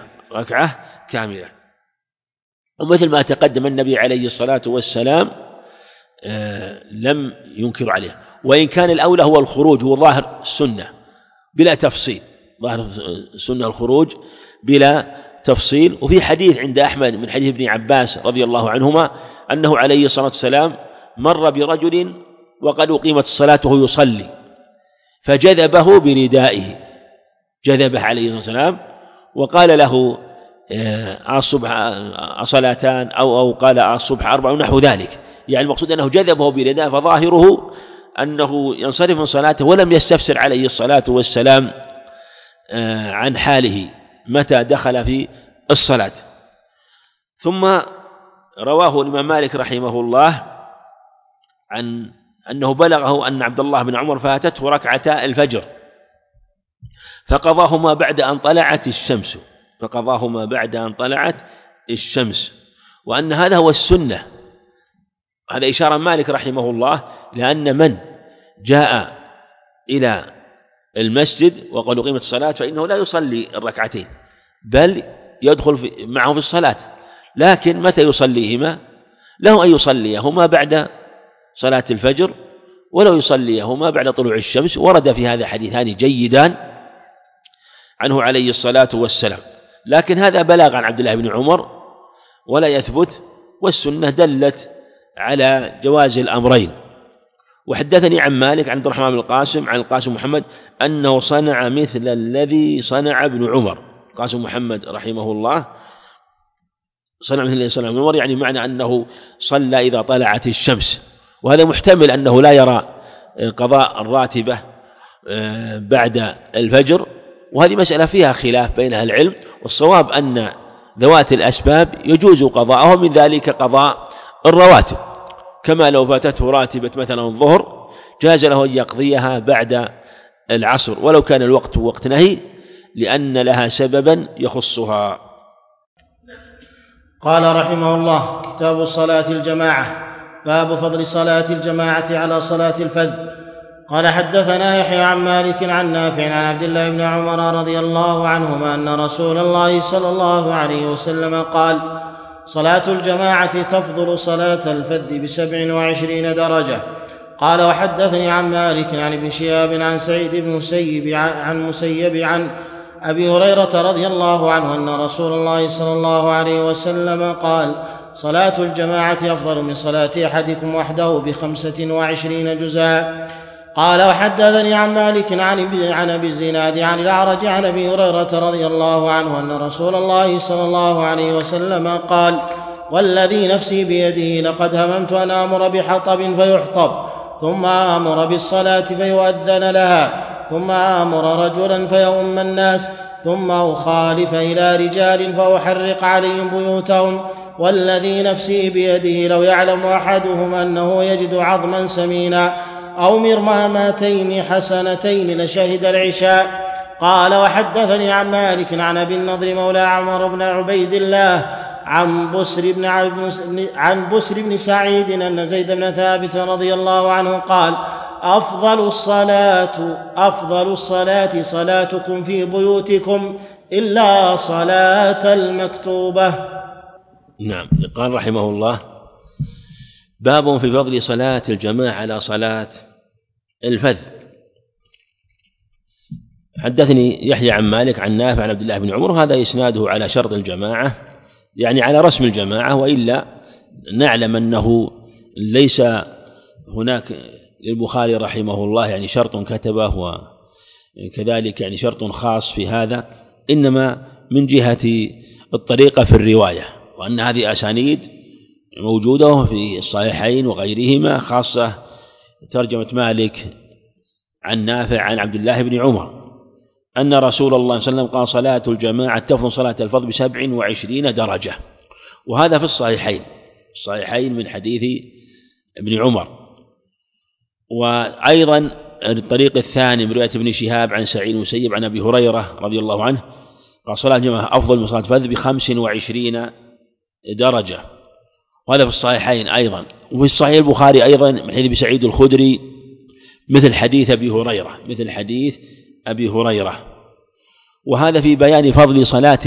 ومثل ما تقدم النبي عليه الصلاة والسلام لم ينكر عليه، وإن كان الأولى هو الخروج، هو ظاهر السنة بلا تفصيل، ظاهر السنة الخروج بلا تفصيل. وفي حديث عند أحمد من حديث ابن عباس رضي الله عنهما أنه عليه الصلاة والسلام مر برجل وقد أقيمت الصلاة وهو يصلي فجذبه بردائه، جذبه عليه الصلاة والسلام وقال له: الصبح صلاتان، أو قال: الصبح 4 ونحو ذلك. يعني المقصود أنه جذبه بردائه، فظاهره أنه ينصرف من صلاته ولم يستفسر عليه الصلاة والسلام عن حاله متى دخل في الصلاة. ثم رواه الإمام مالك رحمه الله عن أنه بلغه أن عبد الله بن عمر فاتته ركعتا الفجر فقضاهما بعد أن طلعت الشمس، وأن هذا هو السنة. هذا إشارة مالك رحمه الله، لأن من جاء إلى المسجد وقد أقيمت الصلاة فإنه لا يصلي الركعتين، بل يدخل معه في الصلاة، لكن متى يصليهما؟ له أن يصليهما بعد صلاة الفجر، ولو يصليهما بعد طلوع الشمس. ورد في هذا حديثان جيدان عنه عليه الصلاة والسلام، لكن هذا بلغ عن عبد الله بن عمر ولا يثبت، والسنة دلت على جواز الأمرين. وحدثني عن مالك عن عبد الرحمن بن القاسم عن القاسم محمد أنه صنع مثل الذي صنع ابن عمر. القاسم محمد رحمه الله صنع مثل الذي صنع ابن عمر، يعني معنى أنه صلى إذا طلعت الشمس، وهذا محتمل أنه لا يرى قضاء الراتبة بعد الفجر، وهذه مسألة فيها خلاف بين أهل العلم، والصواب أن ذوات الأسباب يجوز قضاءهم، من ذلك قضاء الرواتب، كما لو فاتته راتبة مثلا الظهر جاز له أن يقضيها بعد العصر ولو كان الوقت وقت نهي، لأن لها سببا يخصها. قال رحمه الله: كتاب صلاة الجماعة. باب فضل صلاة الجماعة على صلاة الفذ. قال: حدثنا يحيى عن مالك عن نافع عن عبد الله بن عمر رضي الله عنهما أن رسول الله صلى الله عليه وسلم قال: صلاة الجماعة تفضل صلاة الفذ ب27 درجة. قال: وحدثني عن مالك عن ابن شهاب عن سعيد بن مسيب عن أبي هريرة رضي الله عنه أن رسول الله صلى الله عليه وسلم قال: صلاة الجماعة أفضل من صلاة أحدكم وحده ب25 جزءا. قال: وحدثني عن مالك عن أبي الزناد عن الأعرج عن أبي هريرة رضي الله عنه أن رسول الله صلى الله عليه وسلم قال: والذي نفسي بيده لقد هممت أن آمر بحطب فيحطب، ثم آمر بالصلاة فيؤذن لها، ثم آمر رجلا فيؤم الناس، ثم أخالف إلى رجال فأحرق عليهم بيوتهم، والذي نفسي بيده لو يعلم أحدهم أنه يجد عظما سمينا أو مرمامتين حسنتين لشهد العشاء. قال: وحدثني عن مالك عن أبي النضر مولى عمر بن عبيد الله عن بسر بن سعيد أن زيد بن ثابت رضي الله عنه قال: أفضل الصلاة صلاتكم في بيوتكم إلا صلاة المكتوبة. نعم. قال رحمه الله: باب في فضل صلاة الجماعة على صلاة الفذ. حدثني يحيى عن مالك عن نافع عن عبد الله بن عمر، هذا إسناده على شرط الجماعة، يعني على رسم الجماعة، وإلا نعلم أنه ليس هناك للبخاري رحمه الله يعني شرط كتبه، وكذلك يعني شرط خاص في هذا، إنما من جهة الطريقة في الرواية، وأن هذه أسانيد موجودة في الصحيحين وغيرهما، خاصة ترجمة مالك عن نافع عن عبد الله بن عمر أن رسول الله صلى الله عليه وسلم قال: صلاة الجماعة تفضل صلاة الفرد ب27 درجة. وهذا في الصحيحين من حديث ابن عمر. وأيضا الطريق الثاني من رواية ابن شهاب عن سعيد المسيب عن أبي هريرة رضي الله عنه قال: صلاة الجماعة أفضل من صلاة الفرد ب25 درجة. وهذا في الصحيحين أيضا. وفي الصحيح البخاري أيضا من حديث أبي سعيد الخدري مثل حديث أبي هريرة. وهذا في بيان فضل صلاة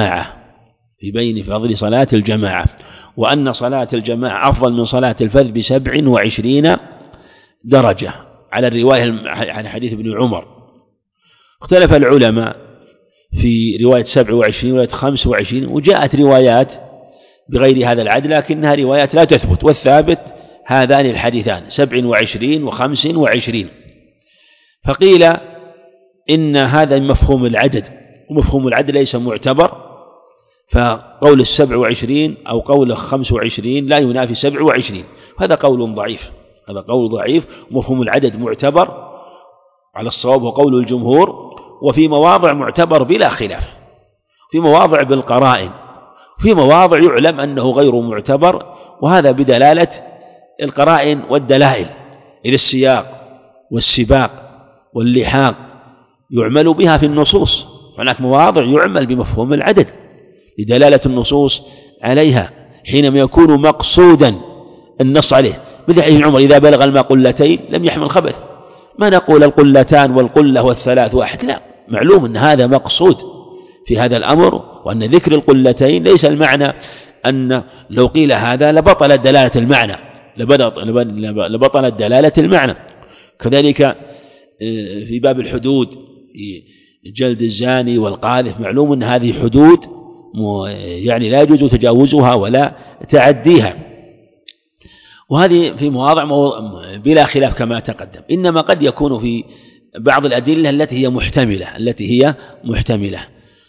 الجماعة، وأن صلاة الجماعة أفضل من صلاة الفذ ب27 درجة على الرواية عن حديث ابن عمر. اختلف العلماء في رواية 27 ورواية 25، وجاءت روايات بغير هذا العدد، لكنها روايات لا تثبت، والثابت هذان الحديثان 27 و25. فقيل إن هذا مفهوم العدد، ومفهوم العدد ليس معتبر، فقول 27 أو قول 25 لا ينافي 27. هذا قول ضعيف، ومفهوم العدد معتبر على الصواب وقول الجمهور، وفي مواضع معتبر بلا خلاف، في مواضع بالقرائن، في مواضع يعلم أنه غير معتبر، وهذا بدلالة القرائن والدلائل. إذا السياق والسباق واللحاق يعمل بها في النصوص، هناك مواضع يعمل بمفهوم العدد لدلالة النصوص عليها حينما يكون مقصودا النص عليه، مثل حديث عمر: إذا بلغ الماء قلتين لم يحمل خبث. ما نقول القلتان والقلة والثلاث واحد، لا، معلوم أن هذا مقصود في هذا الأمر، وأن ذكر القلتين ليس المعنى أن لو قيل هذا لبطلت دلالة المعنى، لبطلت دلالة المعنى. كذلك في باب الحدود، في جلد الزاني والقاذف، معلوم أن هذه حدود يعني لا يجوز تجاوزها ولا تعديها، وهذه في مواضع بلا خلاف كما تقدم. إنما قد يكون في بعض الأدلة التي هي محتملة.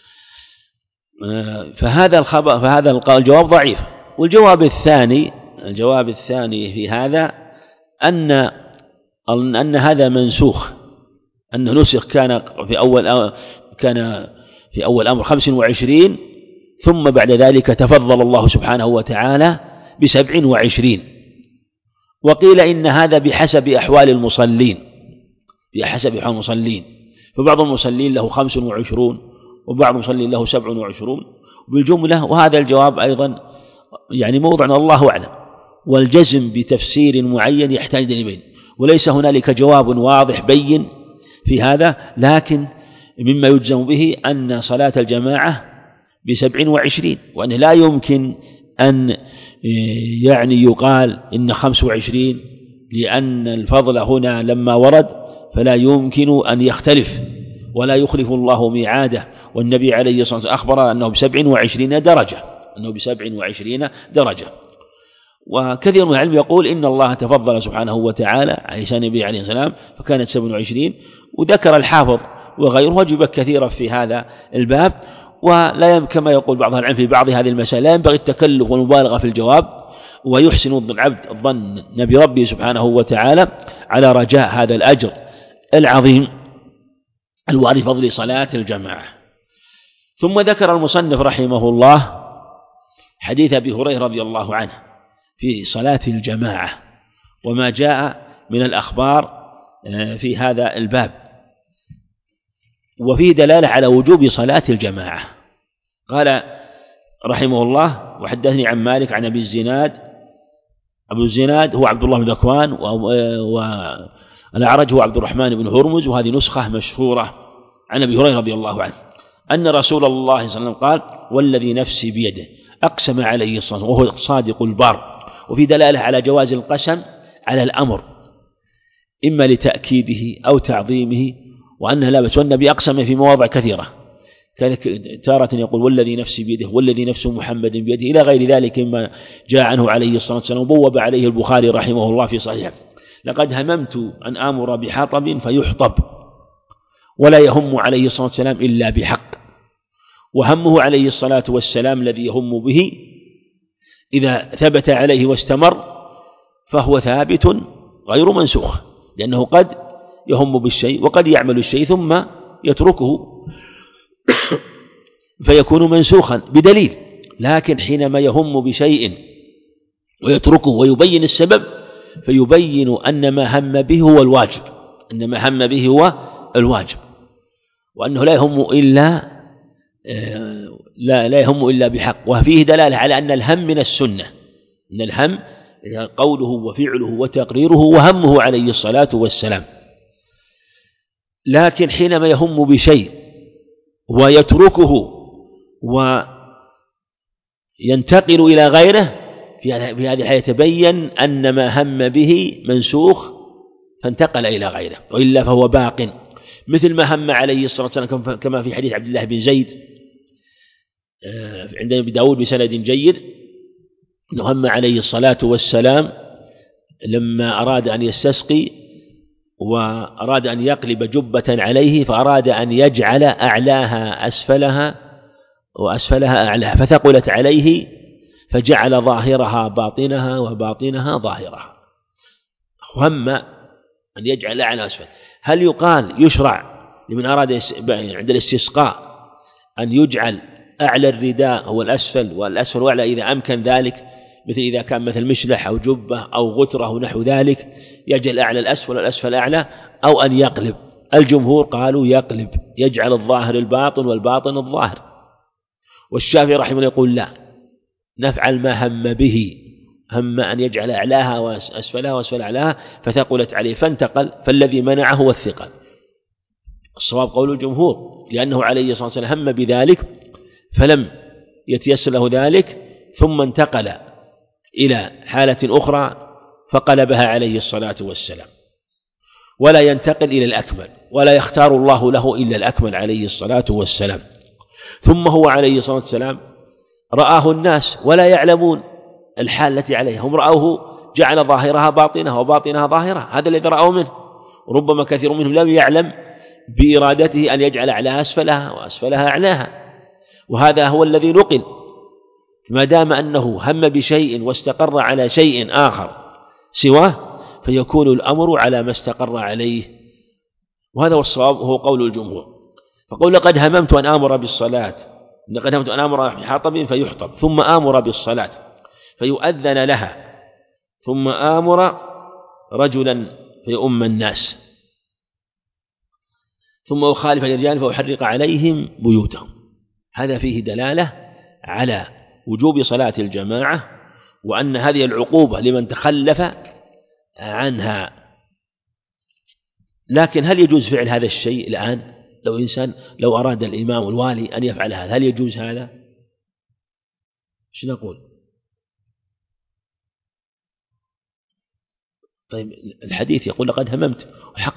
فهذا الجواب ضعيف. والجواب الثاني في هذا أن هذا منسوخ، أنه نسخ، كان في أول أمر 25، ثم بعد ذلك تفضل الله سبحانه وتعالى ب27. وقيل إن هذا بحسب أحوال المصلين، فبعض المصلين له 25 وبعض المصلين له 27، وبالجملة. وهذا الجواب أيضا يعني موضع الله أعلم، والجزم بتفسير معين يحتاج إلى بين، وليس هنالك جواب واضح بين في هذا، لكن مما يجزم به أن صلاة الجماعة ب27، وأنه لا يمكن أن يعني يقال إن 25، لأن الفضل هنا لما ورد فلا يمكن أن يختلف ولا يخلف الله ميعاده، والنبي عليه الصلاة والسلام أخبر أنه ب27 درجة. وكثير من العلم يقول إن الله تفضل سبحانه وتعالى على لسان النبي عليه السلام فكانت 27، وذكر الحافظ وغيره وجب كثيرا في هذا الباب. ولا كما يقول بعض العلم في بعض هذه المسائل لا ينبغي التكلف والمبالغة في الجواب، ويحسن العبد الظن بربه سبحانه وتعالى على رجاء هذا الأجر العظيم الوارد فضل صلاة الجماعة. ثم ذكر المصنف رحمه الله حديث أبي هريرة رضي الله عنه في صلاة الجماعة وما جاء من الأخبار في هذا الباب، وفيه دلالة على وجوب صلاة الجماعة. قال رحمه الله: وحدثني عن مالك عن أبي الزناد. أبو الزناد هو عبد الله بن ذكوان، والأعرج هو عبد الرحمن بن هرمز، وهذه نسخة مشهورة عن أبي هريرة رضي الله عنه أن رسول الله صلى الله عليه وسلم قال: والذي نفسي بيده، أقسم عليه الصلاة وهو الصادق البار. وفي دلالة على جواز القسم على الأمر إما لتأكيده أو تعظيمه، وأنه لا بأس. والنبي أقسم في مواضع كثيرة، كان تارة يقول: والذي نفسي بيده، والذي نفس محمد بيده، إلى غير ذلك مما جاء عنه عليه الصلاة والسلام. بوب عليه البخاري رحمه الله في صحيحه: لقد هممت أن آمر بحطب فيحطب، ولا يهم عليه الصلاة والسلام إلا بحق. وهمه عليه الصلاة والسلام الذي يهم به إذا ثبت عليه واستمر فهو ثابت غير منسوخ، لأنه قد يهم بالشيء وقد يعمل الشيء ثم يتركه فيكون منسوخا بدليل. لكن حينما يهم بشيء ويتركه ويبين السبب فيبين أن ما هم به هو الواجب، وأنه لا يهم إلا بحق. وفيه دلالة على أن الهم من السنة، أن الهم قوله وفعله وتقريره وهمه عليه الصلاة والسلام. لكن حينما يهم بشيء ويتركه وينتقل إلى غيره في هذه الحالة يتبين أن ما هم به منسوخ فانتقل إلى غيره، وإلا فهو باق، مثل ما هم عليه الصلاة والسلام كما في حديث عبد الله بن زيد عند أبي داود بسند جيد، أنه هم عليه الصلاة والسلام لما أراد أن يستسقي وأراد أن يقلب جبة عليه، فأراد أن يجعل أعلاها أسفلها وأسفلها أعلاها، فثقلت عليه فجعل ظاهرها باطنها وباطنها ظاهرها. هم أن يجعل أعلى أسفل. هل يقال يشرع لمن أراد عند الاستسقاء أن يجعل أعلى الرداء هو الأسفل والأسفل أعلى إذا أمكن ذلك، مثل إذا كان مثل مشلح أو جبة أو غترة أو نحو ذلك، يجعل أعلى الأسفل والأسفل أعلى، أو أن يقلب؟ الجمهور قالوا يقلب، يجعل الظاهر الباطن والباطن الظاهر. والشافعي رحمه الله يقول لا، نفعل ما هم به، هم أن يجعل أعلاها وأسفلها وأسفل أعلاها فثقلت عليه فانتقل، فالذي منعه هو الثقل. الصواب قول الجمهور، لأنه عليه الصلاة والسلام هم بذلك فلم يتيسر له ذلك، ثم انتقل إلى حالة أخرى فقلبها عليه الصلاة والسلام. ولا ينتقل إلى الأكمل، ولا يختار الله له إلا الأكمل عليه الصلاة والسلام. ثم هو عليه الصلاة والسلام رآه الناس ولا يعلمون الحال التي عليه، هم رأوه جعل ظاهرها باطنها وباطنها ظاهرة، هذا الذي رأوا منه. ربما كثير منهم لم يعلم بإرادته أن يجعل أعلاها أسفلها وأسفلها أعلاها، وهذا هو الذي نقل. ما دام أنه هم بشيء واستقر على شيء آخر سواه فيكون الأمر على ما استقر عليه، وهذا هو الصواب، وهو قول الجمهور. فقول لقد هممت أن آمر بالصلاة، لقد هممت أن آمر بحطب فيحطب، ثم آمر بالصلاة فيؤذن لها، ثم آمر رجلا فيؤم الناس، ثم أخالف الرجال فأحرق عليهم بيوتهم. هذا فيه دلالة على وجوب صلاة الجماعة، وأن هذه العقوبة لمن تخلف عنها. لكن هل يجوز فعل هذا الشيء الآن؟ لو أراد الإمام والوالي أن يفعل هذا، هل يجوز هذا؟ شو نقول؟ طيب الحديث يقول لقد هممت وحق.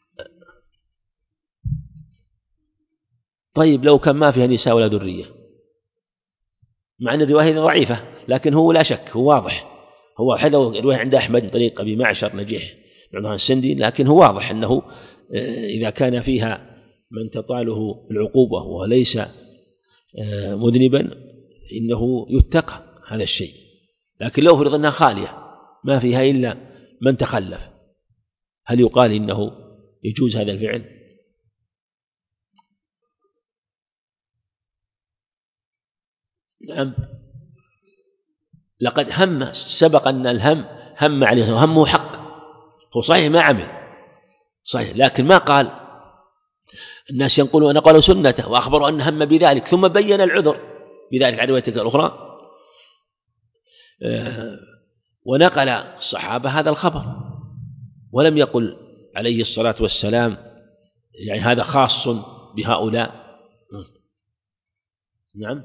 طيب لو كان ما فيها نساء ولا ذرية، مع أن الرواية ضعيفة، لكن هو لا شك هو واضح، هو حتى الرواية عند أحمد من طريق أبي معشر نجيح بن السندي، لكن هو واضح أنه إذا كان فيها من تطاله العقوبة وليس مذنبا إنه يتقى هذا الشيء. لكن لو فرض أنها خالية ما فيها إلا من تخلف، هل يقال إنه يجوز هذا الفعل؟ نعم. لقد هم، سبق أن الهم هم عليه، همه حق، هو صحيح ما عمل صحيح، لكن ما قال. الناس ينقلون أن قالوا سنته وأخبروا أن هم بذلك، ثم بين العذر بذلك على رواية الأخرى. ونقل الصحابة هذا الخبر، ولم يقل عليه الصلاة والسلام يعني هذا خاص بهؤلاء. نعم.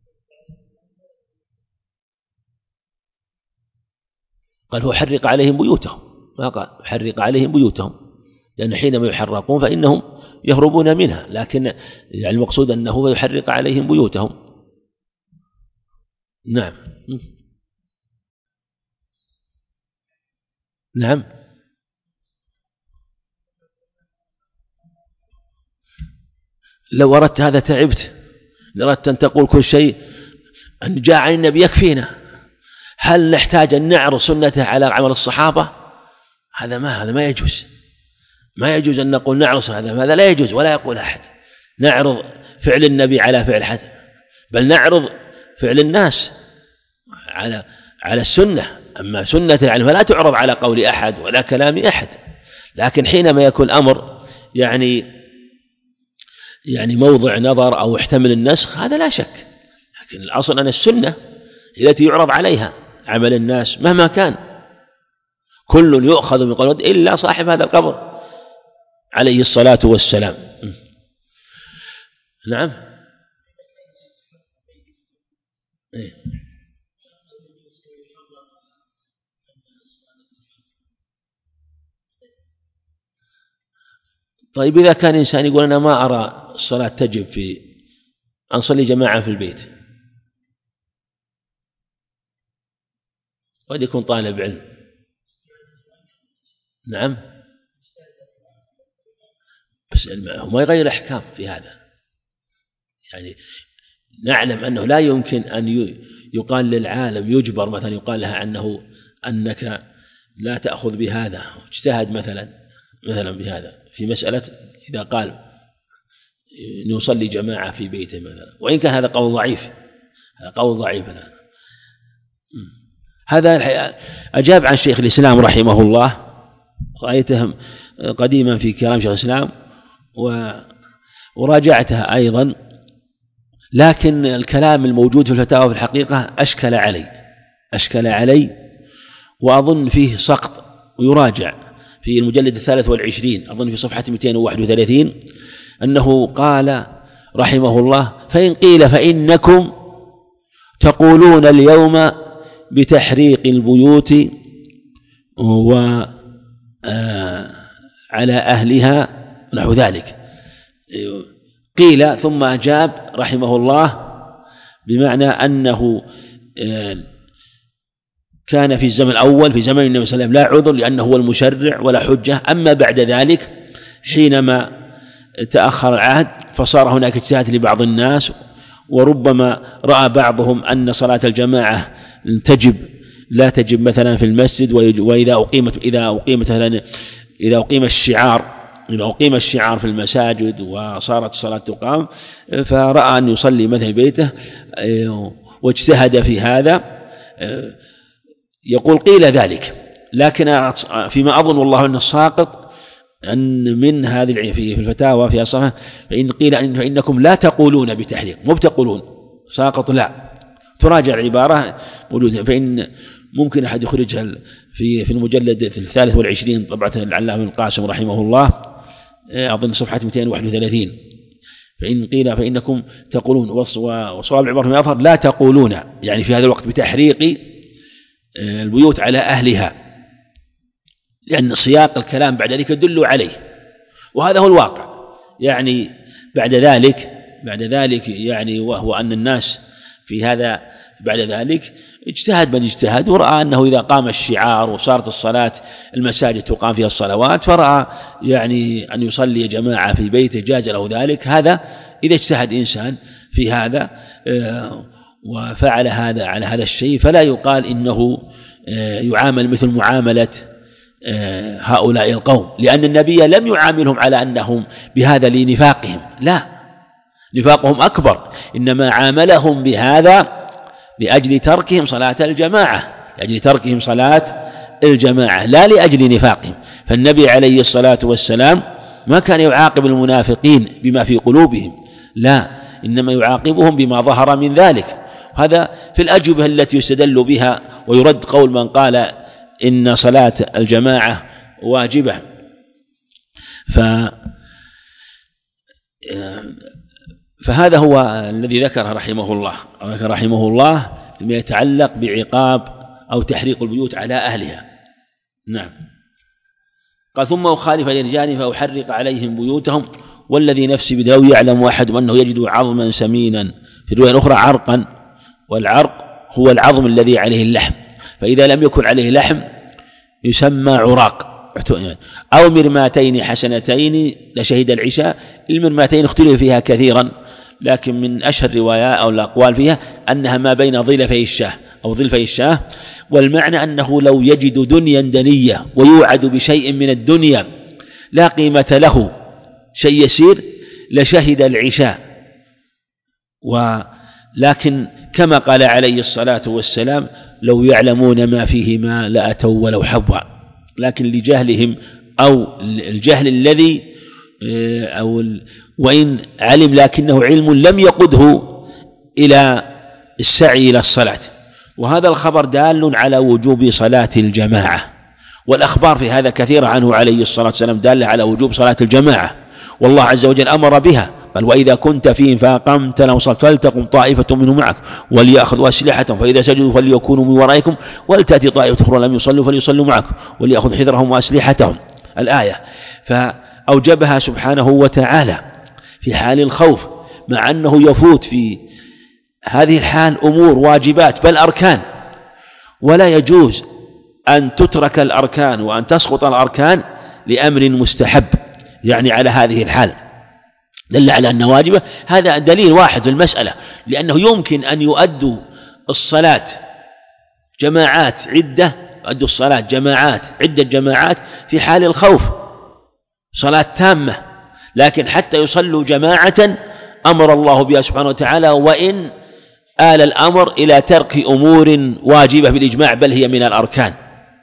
قال هو حرق عليهم بيوتهم، ما قال حرق عليهم بيوتهم، لأن حينما يحرقون فإنهم يهربون منها، لكن يعني المقصود أنه يحرق عليهم بيوتهم. نعم. نعم. لو أردت هذا تعبت، لو أردت أن تقول كل شيء أن جاء عن النبي يكفينا، هل نحتاج أن نعرض سنته على عمل الصحابة؟ هذا ما يجوز، ما يجوز أن نقول نعرض هذا لا يجوز، ولا يقول أحد نعرض فعل النبي على فعل حد، بل نعرض فعل الناس على السنة. أما سنة العلم فلا تعرض على قول أحد ولا كلام أحد. لكن حينما يكون الأمر يعني موضع نظر أو يحتمل النسخ هذا لا شك، لكن الأصل أن السنة التي يعرض عليها عمل الناس مهما كان، كل يؤخذ من قوله إلا صاحب هذا القبر عليه الصلاة والسلام. نعم. طيب إذا كان إنسان يقول أنا ما أرى الصلاة تجب في أن أصلي جماعة في البيت، قد يكون طالب علم. نعم. بس هو ما يغير أحكام في هذا، يعني نعلم أنه لا يمكن أن يقال للعالم يجبر مثلا يقال لها أنك لا تأخذ بهذا، اجتهد مثلا بهذا في مسألة إذا قال نصلي جماعة في بيته مثلا، وإن كان هذا قول ضعيف مثلا. هذا أجاب عن شيخ الإسلام رحمه الله، رأيته قديما في كلام شيخ الإسلام وراجعتها أيضا، لكن الكلام الموجود في الفتاوى في الحقيقة أشكل علي وأظن فيه سقط، ويراجع في المجلد 23 أظن في صفحة 231 أنه قال رحمه الله: فإن قيل فإنكم تقولون اليوم بتحريق البيوت وعلى أهلها نحو ذلك. قيل ثم أجاب رحمه الله بمعنى أنه كان في الزمن الأول في زمن النبي صلى الله عليه وسلم لا عذر لأنه هو المشرع ولا حجة، أما بعد ذلك حينما تأخر العهد فصار هناك اجتهاد لبعض الناس، وربما رأى بعضهم أن صلاة الجماعة لا تجب مثلا في المسجد، وإذا أقيم الشعار في المساجد وصارت الصلاة تقام، فرأى أن يصلي مثلا بيته واجتهد في هذا. يقول قيل ذلك، لكن فيما أظن والله أن الساقط أن من هذه في الفتاوى في أصحابها فإن قيل فإنكم لا تقولون بتحريق، مو بتقولون ساقط لا تراجع العبارة موجودة، فإن ممكن أحد يخرجها في المجلد 23 طبعة العلامة ابن القاسم رحمه الله، أظن صفحة 231. فإن قيل فإنكم تقولون، وصواب العبارة من أظهر لا تقولون، يعني في هذا الوقت بتحريق البيوت على أهلها، لأن سياق الكلام بعد ذلك يدل عليه، وهذا هو الواقع. يعني بعد ذلك يعني وهو أن الناس في هذا بعد ذلك اجتهد من اجتهد، ورأى أنه إذا قام الشعار وصارت الصلاة المساجد تقام فيها الصلوات، فرأى يعني أن يصلي جماعة في بيته جاز له ذلك. هذا إذا اجتهد إنسان في هذا وفعل هذا على هذا الشيء، فلا يقال إنه يعامل مثل معاملة هؤلاء القوم، لأن النبي لم يعاملهم على أنهم بهذا لنفاقهم، لا، نفاقهم أكبر، إنما عاملهم بهذا لأجل تركهم صلاة الجماعة، لأجل تركهم صلاة الجماعة لا لأجل نفاقهم. فالنبي عليه الصلاة والسلام ما كان يعاقب المنافقين بما في قلوبهم، لا، إنما يعاقبهم بما ظهر من ذلك. هذا في الأجوبة التي يستدل بها ويرد قول من قال إن صلاة الجماعة واجبة. فهذا هو الذي ذكره رحمه الله فيما يتعلق بعقاب أو تحريق البيوت على أهلها. نعم. قال ثم أخالف الرجال فأحرق عليهم بيوتهم والذي نفسي بيده لو يعلم أحد أنه يجد عظما سمينا، في الرواية الأخرى عرقا، والعرق هو العظم الذي عليه اللحم، فإذا لم يكن عليه لحم يسمى عراق، أو مرماتين حسنتين لشهد العشاء. المرماتين اختلف فيها كثيرا، لكن من أشهر الروايات أو الأقوال فيها أنها ما بين ظلفي الشاه أو ظلفي الشاه، والمعنى أنه لو يجد دنيا دنية ويوعد بشيء من الدنيا لا قيمة له، شيء يسير، لشهد العشاء. ولكن كما قال عليه الصلاة والسلام لو يعلمون ما فيهما لأتوا ولو حبوا، لكن لجهلهم أو الجهل الذي وإن علم لكنه علم لم يقده إلى السعي إلى الصلاة. وهذا الخبر دال على وجوب صلاة الجماعة، والأخبار في هذا كثيرة عنه عليه الصلاة والسلام دالة على وجوب صلاة الجماعة، والله عز وجل أمر بها، قال وإذا كنت فيهم فأقمت لهم الصلاة فلتقم طائفة منهم معك وليأخذوا أسلحتهم فإذا سجدوا فليكونوا من ورائكم ولتأتي طائفة أخرى لم يصلوا فليصلوا معك وليأخذوا حذرهم وأسلحتهم، الآية. فأوجبها سبحانه وتعالى في حال الخوف، مع أنه يفوت في هذه الحال أمور واجبات بل أركان، ولا يجوز أن تترك الأركان وأن تسقط الأركان لأمر مستحب، يعني على هذه الحال دل على أن واجبة. هذا دليل واحد في المسألة، لأنه يمكن أن يؤدوا الصلاة جماعات عدة جماعات في حال الخوف، صلاة تامة، لكن حتى يصلوا جماعة أمر الله بها سبحانه وتعالى، وإن آل الأمر إلى ترك أمور واجبة بالإجماع بل هي من الأركان.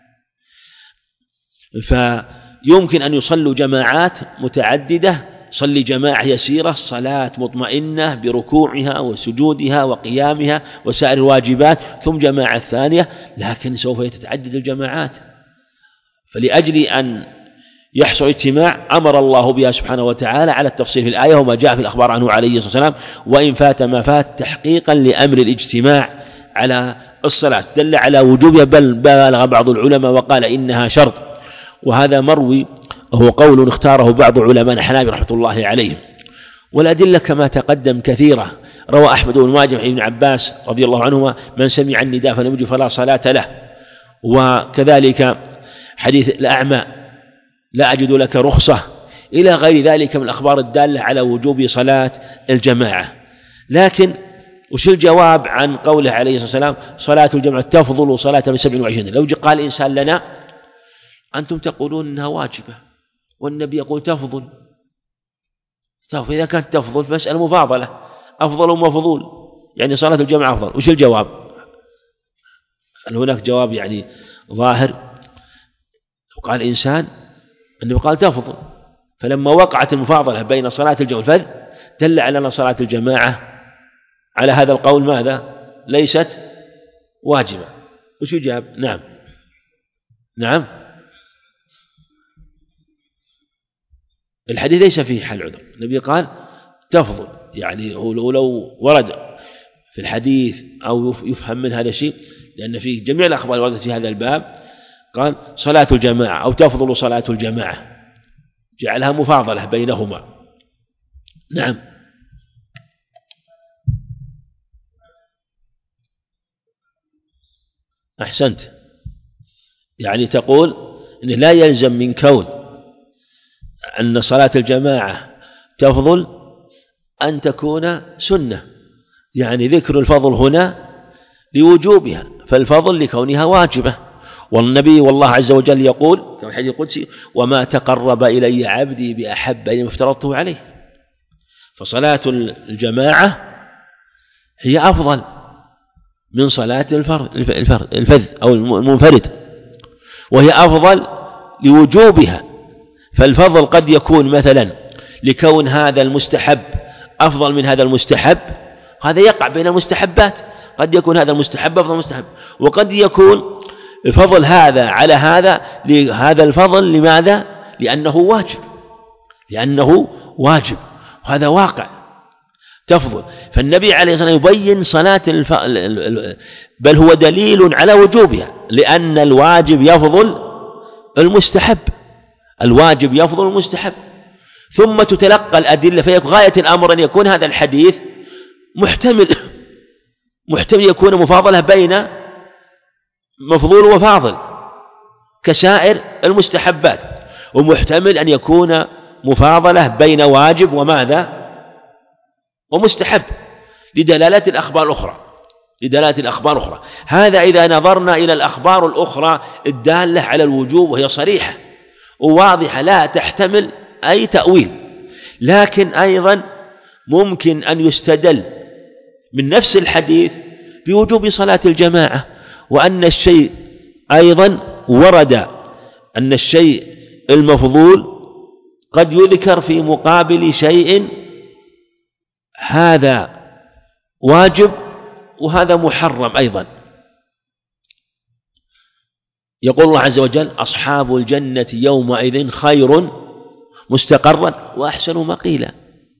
فيمكن أن يصلوا جماعات متعددة، صلي جماعة يسيرة صلاة مطمئنة بركوعها وسجودها وقيامها وسائر الواجبات، ثم جماعة ثانية، لكن سوف تتعدد الجماعات. فلأجل أن يحصل اجتماع أمر الله بها سبحانه وتعالى على التفصيل في الآية، وما جاء في الأخبار عنه عليه الصلاة والسلام، وإن فات ما فات تحقيقا لأمر الاجتماع على الصلاة، دل على وجوبها، بل بالغ بعض العلماء وقال إنها شرط. وهذا مروي، وهو قول اختاره بعض علماء الحنابلة رحمة الله عليهم. والأدلة كما تقدم كثيرة، روى أحمد بن ماجه عن ابن عباس رضي الله عنهما من سمع النداء فلم يجب فلا صلاة له، وكذلك حديث الأعمى لا أجد لك رخصة، إلى غير ذلك من الأخبار الدالة على وجوب صلاة الجماعة. لكن وش الجواب عن قوله عليه الصلاة والسلام صلاة الجماعة تفضل صلاة من 27؟ لو قال إنسان لنا أنتم تقولون إنها واجبة والنبي يقول تفضل، إذا كانت تفضل فمسألة مفاضلة، أفضل ومفضول، يعني صلاة الجماعة أفضل. وش الجواب؟ هل هناك جواب يعني ظاهر؟ لو قال إنسان النبي قال تفضل، فلما وقعت المفاضلة بين صلاة الجماعة والفذ دل على أن صلاة الجماعة على هذا القول ماذا؟ ليست واجبة. وش يجاب؟ نعم نعم، الحديث ليس فيه حل عذر. النبي قال تفضل، يعني لو ورد في الحديث أو يفهم من هذا الشيء، لأن في جميع الأخبار الواردة في هذا الباب قال صلاة الجماعة أو تفضل صلاة الجماعة، جعلها مفاضلة بينهما. نعم. أحسنت، يعني تقول إنه لا يلزم من كون أن صلاة الجماعة تفضل أن تكون سنة، يعني ذكر الفضل هنا لوجوبها، فالفضل لكونها واجبة. والنبي والله عز وجل يقول كما الحديث القدسي وما تقرب إلي عبدي بأحب إلي ما افترضته عليه. فصلاة الجماعة هي أفضل من صلاة الفذ أو المنفرد، وهي أفضل لوجوبها. فالفضل قد يكون مثلا لكون هذا المستحب أفضل من هذا المستحب، هذا يقع بين المستحبات، قد يكون هذا المستحب أفضل من المستحب، وقد يكون الفضل هذا على هذا لهذا الفضل. لماذا؟ لأنه واجب، وهذا واقع تفضل. فالنبي عليه الصلاة والسلام يبين صلاة بل هو دليل على وجوبها، لأن الواجب يفضل المستحب، الواجب يفضل المستحب. ثم تتلقى الأدلة، في غاية الأمر أن يكون هذا الحديث محتمل يكون مفاضلة بين مفضول وفاضل كسائر المستحبات، ومحتمل أن يكون مفاضلة بين واجب وماذا ومستحب لدلالات الأخبار الأخرى. هذا إذا نظرنا إلى الأخبار الأخرى الدالة على الوجوب، وهي صريحة وواضحة لا تحتمل أي تأويل. لكن أيضا ممكن أن يستدل من نفس الحديث بوجوب صلاة الجماعة، وأن الشيء أيضا ورد أن الشيء المفضول قد يذكر في مقابل شيء هذا واجب وهذا محرم أيضا. يقول الله عز وجل أصحاب الجنة يومئذ خير مستقرا وأحسن مقيلا.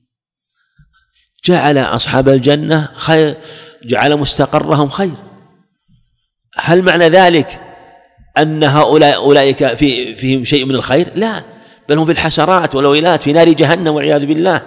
جعل أصحاب الجنة خير، جعل مستقرهم خير. هل معنى ذلك أن أولئك فيهم شيء من الخير؟ لا، بل هم في الحسرات والويلات في نار جهنم والعياذ بالله.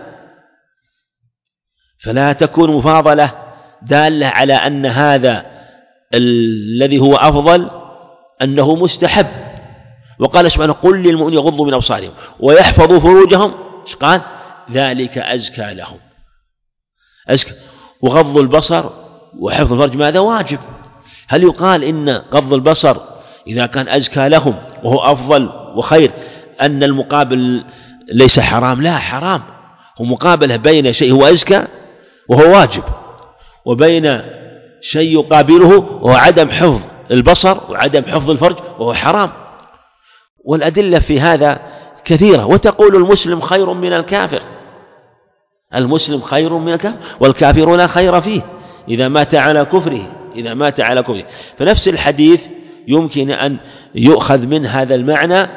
فلا تكون مفاضلة دالة على أن هذا الذي هو أفضل أنه مستحب. وقال سبحانه قل للمؤمنين يغضوا من أبصارهم ويحفظوا فروجهم، قال ذلك أزكى لهم. أزكى، وغض البصر وحفظ الفرج ماذا واجب. هل يقال إن غض البصر إذا كان أزكى لهم وهو أفضل وخير أن المقابل ليس حرام؟ لا، حرام. هو مقابلة بين شيء هو أزكى وهو واجب، وبين شيء يقابله وهو عدم حفظ البصر وعدم حفظ الفرج وهو حرام. والأدلة في هذا كثيرة. وتقول المسلم خير من الكافر، المسلم خير من الكافر والكافر لا خير فيه إذا مات على كفره. فنفس الحديث يمكن أن يؤخذ من هذا المعنى.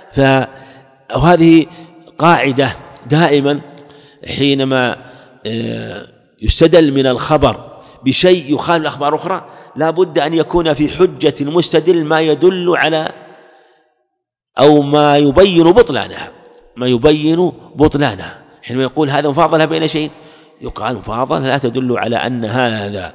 فهذه قاعدة دائما حينما يستدل من الخبر بشيء يخالف الأخبار الأخرى لا بد أن يكون في حجة المستدل ما يدل على أو ما يبين بطلانها. حينما يقول هذا مفاضلة بين شيء، يقال مفاضلة لا تدل على أن هذا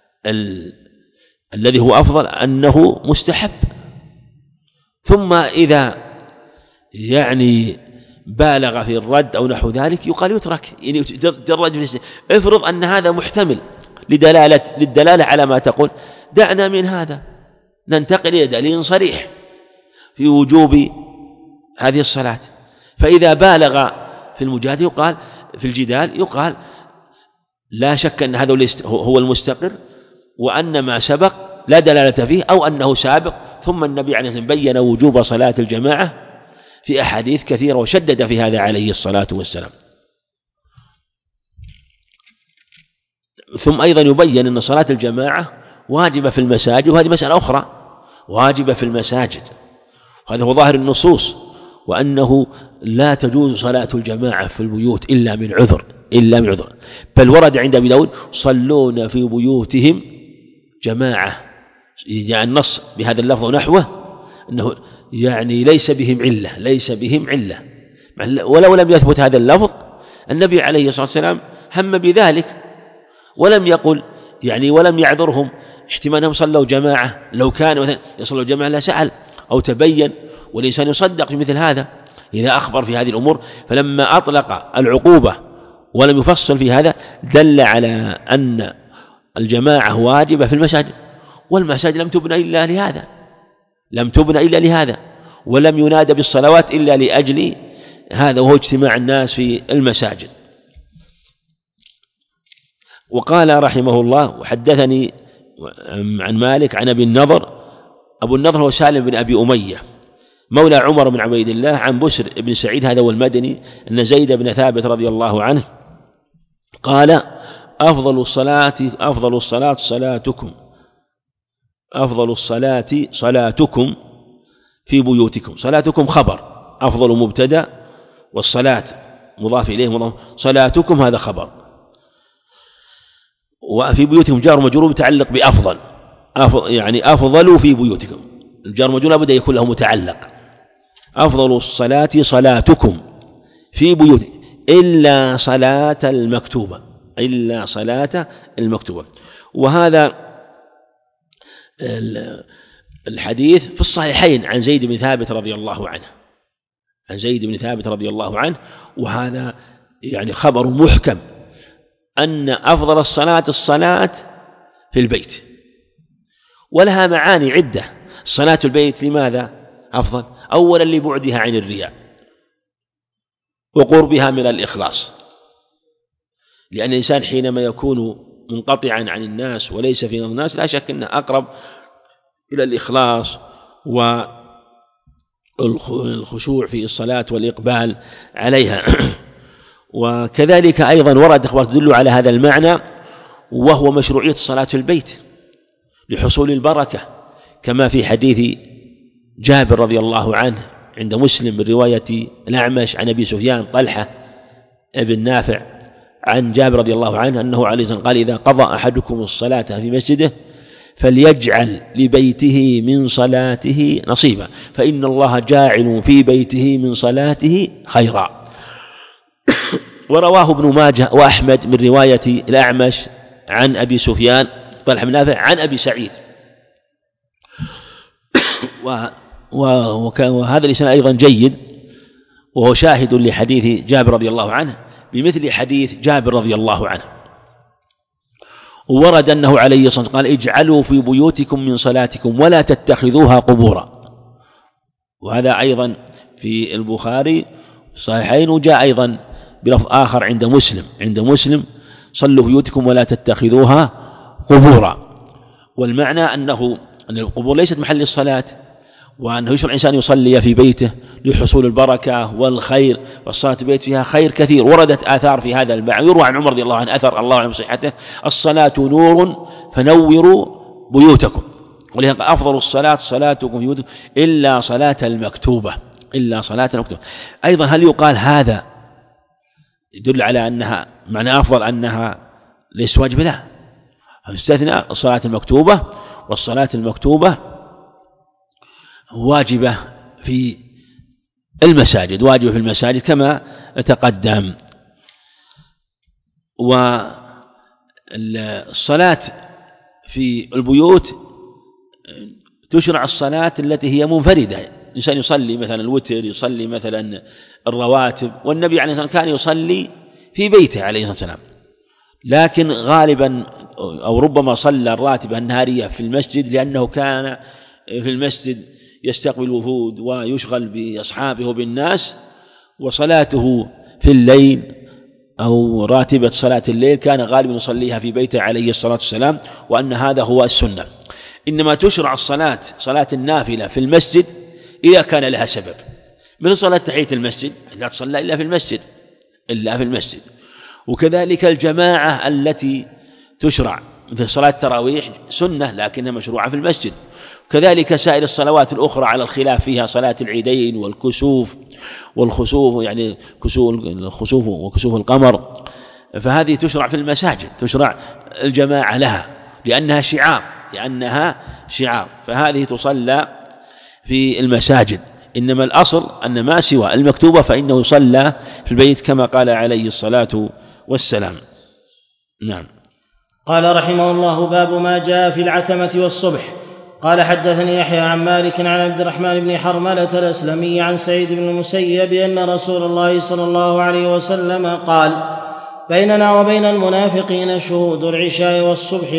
الذي هو أفضل أنه مستحب. ثم إذا يعني بالغ في الرد أو نحو ذلك يقال يترك، يعني افرض أن هذا محتمل للدلالة على ما تقول، دعنا من هذا ننتقل إلى دليل صريح في وجوب هذه الصلاة. فإذا بالغ في الجدال يقال لا شك أن هذا هو المستقر، وأن ما سبق لا دلالة فيه أو أنه سابق. ثم النبي عليه الصلاة والسلام بين وجوب صلاة الجماعة في أحاديث كثيرة وشدد في هذا عليه الصلاة والسلام. ثم أيضا يبين أن صلاة الجماعة واجبة في المساجد، وهذه مسألة أخرى واجبة في المساجد، هذا هو ظاهر النصوص، وأنه لا تجوز صلاة الجماعة في البيوت إلا من عذر، بل ورد عند أبي داود صلون في بيوتهم جماعة، يعني النص بهذا اللفظ ونحوه أنه يعني ليس بهم علة، ولو لم يثبت هذا اللفظ النبي عليه الصلاة والسلام هم بذلك ولم يقل يعني ولم يعذرهم احتمال أنهم صلوا جماعة، لو كان مثلا يصلوا جماعة لسأل أو تبين، والإنسان يصدق في مثل هذا إذا أخبر في هذه الأمور. فلما أطلق العقوبة ولم يفصل في هذا دل على أن الجماعة واجبة في المساجد، والمساجد لم تبنى إلا لهذا، ولم ينادى بالصلوات إلا لأجل هذا، وهو اجتماع الناس في المساجد. وقال رحمه الله: وحدثني عن مالك عن أبي النضر، أبو النضر هو سالم بن أبي أمية مولى عمر بن عبيد الله عن بسر بن سعيد هذا هو المدني، أن زيد بن ثابت رضي الله عنه قال: أفضل الصلاة صلاتكم في بيوتكم. صلاتكم خبر، أفضل مبتدأ، والصلاة مضاف إليه، صلاتكم هذا خبر، وفي بيوتكم جار مجرور متعلق بأفضل، يعني أفضل في بيوتكم، الجار مجرور لابد يكون له متعلق. أفضل الصلاة صلاتكم في بيوتكم إلا صلاة المكتوبة. وهذا الحديث في الصحيحين عن زيد بن ثابت رضي الله عنه، وهذا يعني خبر محكم أن أفضل الصلاة في البيت، ولها معاني عدة. صلاة البيت لماذا أفضل؟ أولا لبعدها عن الرياء وقربها من الإخلاص، لأن الإنسان حينما يكون منقطعا عن الناس وليس في الناس لا شك أنه أقرب إلى الإخلاص والخشوع في الصلاة والإقبال عليها. وكذلك أيضا ورد أخبار تدل على هذا المعنى، وهو مشروعية الصلاة في البيت لحصول البركة، كما في حديث جابر رضي الله عنه عند مسلم من رواية الأعمش عن أبي سفيان طلحة ابن نافع عن جابر رضي الله عنه أنه عليه الصلاة والسلام قال: إذا قضى أحدكم الصلاة في مسجده فليجعل لبيته من صلاته نصيبا، فإن الله جاعل في بيته من صلاته خيرا. ورواه ابن ماجه وأحمد من رواية الأعمش عن أبي سفيان طلحة بن نافع عن أبي سعيد، وهذا الإسناد أيضا جيد، وهو شاهد لحديث جابر رضي الله عنه بمثل حديث جابر رضي الله عنه. ورد أنه عليه الصلاة والسلام قال: اجعلوا في بيوتكم من صلاتكم ولا تتخذوها قبورا، وهذا أيضا في البخاري صحيحين، وجاء أيضا بلفظ آخر عند مسلم: صلوا في بيوتكم ولا تتخذوها قبورا. والمعنى أن القبور ليست محل الصلاة، وأنه يشرع الإنسان يصلي في بيته لحصول البركة والخير، والصلاة في بيت فيها خير كثير. وردت آثار في هذا المعنى، يروى عن عمر رضي الله عنه أثر الله أعلم بصحته: الصلاة نور فنوروا بيوتكم، ولهذا أفضل الصلاة صلاتكم في بيوتكم إلا صلاة المكتوبة. أيضا هل يقال هذا يدل على أنها معنى أفضل أنها ليس واجبة؟ لا، استثنى الصلاة المكتوبة، والصلاة المكتوبة واجبة في المساجد كما تقدم. والصلاة في البيوت تشرع الصلاة التي هي منفردة، الإنسان يصلي مثلا الوتر، يصلي مثلا الرواتب، والنبي عليه الصلاة والسلام كان يصلي في بيته عليه الصلاة والسلام، لكن غالبا أو ربما صلى الراتبة النهارية في المسجد، لأنه كان في المسجد يستقبل الوفود ويشغل بأصحابه وبالناس، وصلاته في الليل أو راتبة صلاة الليل كان غالبا يصليها في بيته عليه الصلاة والسلام، وأن هذا هو السنة. إنما تشرع صلاة النافلة في المسجد إذا كان لها سبب، مثل صلاة تحية المسجد لا تصلى إلا في المسجد، وكذلك الجماعة التي تشرع، مثل صلاة التراويح سنة لكنها مشروعة في المسجد. كذلك سائر الصلوات الأخرى على الخلاف فيها، صلاة العيدين والكسوف والخسوف، يعني الخسوف وكسوف القمر، فهذه تشرع في المساجد، تشرع الجماعة لها لأنها شعار، فهذه تصلى في المساجد. إنما الأصل أن ما سوى المكتوبة فإنه يصلى في البيت كما قال عليه الصلاة والسلام. نعم. قال رحمه الله: باب ما جاء في العتمة والصبح. قال حدثني يحيى عن مالك عن عبد الرحمن بن حرملة الأسلمي عن سعيد بن المسيب أن رسول الله صلى الله عليه وسلم قال: بيننا وبين المنافقين شهود العشاء والصبح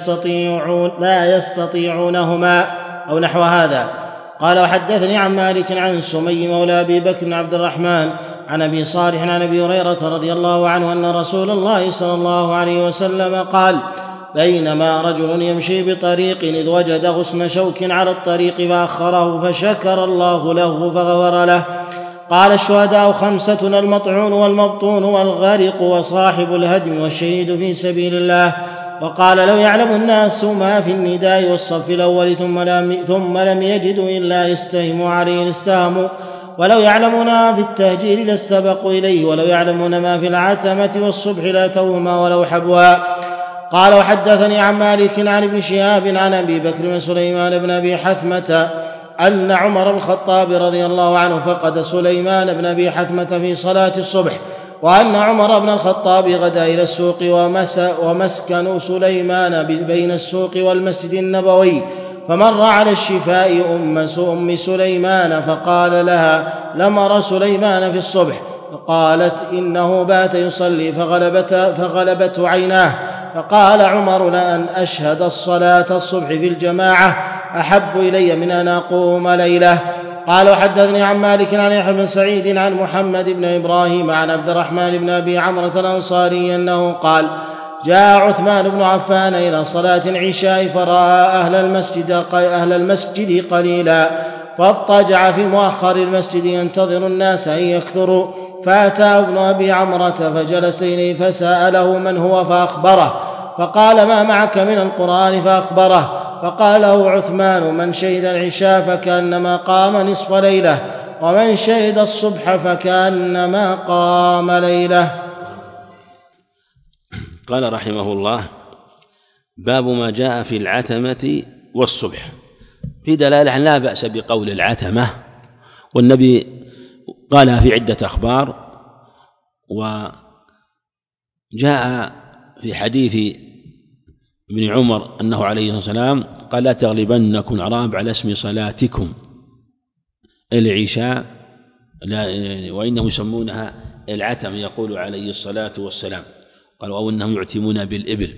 لا يستطيعونهما، أو نحو هذا. قال: وحدثني عن مالك عن سمي مولى أبي بكر عبد الرحمن عن أبي صالح عن أبي هريرة رضي الله عنه أن رسول الله صلى الله عليه وسلم قال: بينما رجل يمشي بطريق إذ وجد غصن شوك على الطريق فأخره فشكر الله له فغفر له. قال: الشهداء 5: المطعون والمبطون والغارق وصاحب الهدم والشهيد في سبيل الله. وقال: لو يعلم الناس ما في النداء والصف الأول ثم لم يجدوا إلا يستهموا عليه لاستهموا، ولو يعلمون ما في التهجير لاستبقوا إليه، ولو يعلمون ما في العتمة والصبح لاتوهما ولو حبوا. قال: وحدثني عن مالك عن ابن شهاب عن أبي بكر بن سليمان بن أبي حثمة أن عمر الخطاب رضي الله عنه فقد سليمان بن أبي حثمة في صلاة الصبح، وأن عمر بن الخطاب غدا إلى السوق ومسكن سليمان بين السوق والمسجد النبوي، فمر على الشفاء أم سليمان فقال لها: لمر سليمان في الصبح. فقالت: إنه بات يصلي فغلبته عيناه. فقال عمر: لأن أشهد الصلاة الصبح في الجماعة أحب إلي من أن أقوم ليلة. قال: وحدثني عن مالك عن يحيى بن سعيد عن محمد بن إبراهيم عن عبد الرحمن بن أبي عمرة الأنصاري أنه قال: جاء عثمان بن عفان إلى صلاة العشاء فرأى أهل المسجد قليلا، فاضطجع في مؤخر المسجد ينتظر الناس أن يكثروا، فأتى ابن أبي عمرة فجلس إليه فسأله من هو فأخبره، فقال: ما معك من القرآن؟ فأخبره، فقال له عثمان: من شهد العشاء فكأنما قام نصف ليلة، ومن شهد الصبح فكأنما قام ليلة. قال رحمه الله: باب ما جاء في العتمة والصبح. في دلالة لا بأس بقول العتمة، والنبي قالها في عدة أخبار، وجاء في حديث ابن عمر أنه عليه الصلاة والسلام قال: لا تغلبنكم الأعراب على اسم صلاتكم العشاء، وإنهم يسمونها العتم، يقول عليه الصلاة والسلام. قالوا: أو أنهم يعتمون بالإبل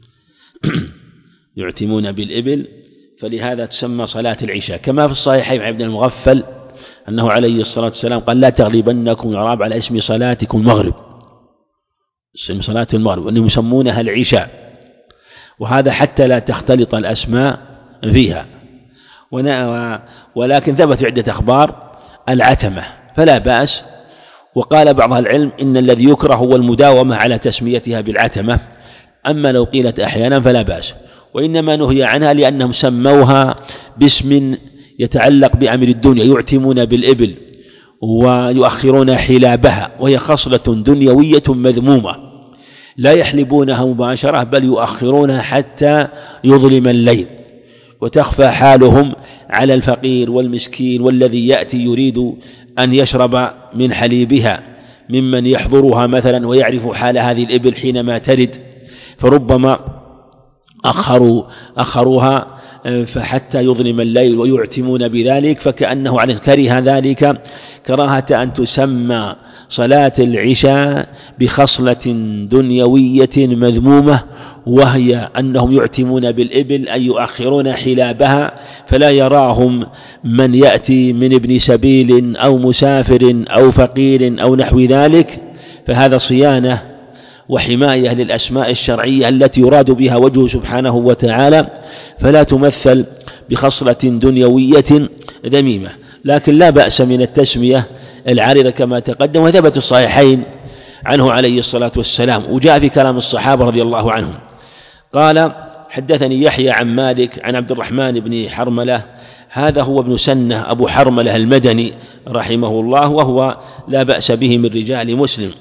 يعتمون بالإبل، فلهذا تسمى صلاة العشاء. كما في الصحيحين عن ابن المغفل أنه عليه الصلاة والسلام قال: لا تغلبنكم الأعراب على اسم صلاتكم المغرب، اسم صلاة المغرب، وأنهم يسمونها العشاء، وهذا حتى لا تختلط الأسماء فيها. ولكن ثبت عدة أخبار العتمة فلا بأس. وقال بعض العلم إن الذي يكره هو المداومة على تسميتها بالعتمة، أما لو قيلت أحيانا فلا بأس، وإنما نهي عنها لأنهم سموها باسم يتعلق بأمر الدنيا، يعتمون بالإبل ويؤخرون حلابها، وهي خصلة دنيوية مذمومة، لا يحلبونها مباشرة بل يؤخرونها حتى يظلم الليل، وتخفى حالهم على الفقير والمسكين والذي يأتي يريد أن يشرب من حليبها ممن يحضرها مثلا ويعرف حال هذه الإبل حينما ترد، فربما أخروها فحتى يظلم الليل ويعتمون بذلك، فكأنه عليه كره ذلك كراهة أن تسمى صلاة العشاء بخصلة دنيوية مذمومة، وهي أنهم يعتمون بالإبل أي يؤخرون حلابها، فلا يراهم من يأتي من ابن سبيل أو مسافر أو فقير أو نحو ذلك، فهذا صيانة وحماية للأسماء الشرعية التي يراد بها وجهه سبحانه وتعالى، فلا تمثل بخصلة دنيوية ذميمة. لكن لا بأس من التسمية العارضة كما تقدم، وثبت الصحيحين عنه عليه الصلاة والسلام، وجاء في كلام الصحابة رضي الله عنهم قال حدثني يحيى عن مالك عن عبد الرحمن بن حرملة، هذا هو ابن سنة أبو حرملة المدني رحمه الله، وهو لا بأس به من رجال مسلم.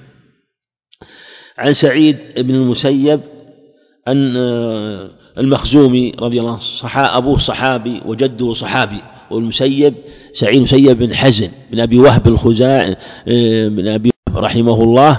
عن سعيد بن المسيب أن المخزومي رضي الله عنه أبوه صحابي وجده صحابي، والمسيب سعيد المسيب بن حزن بن أبي وهب الخزاعي بن أبي رحمه الله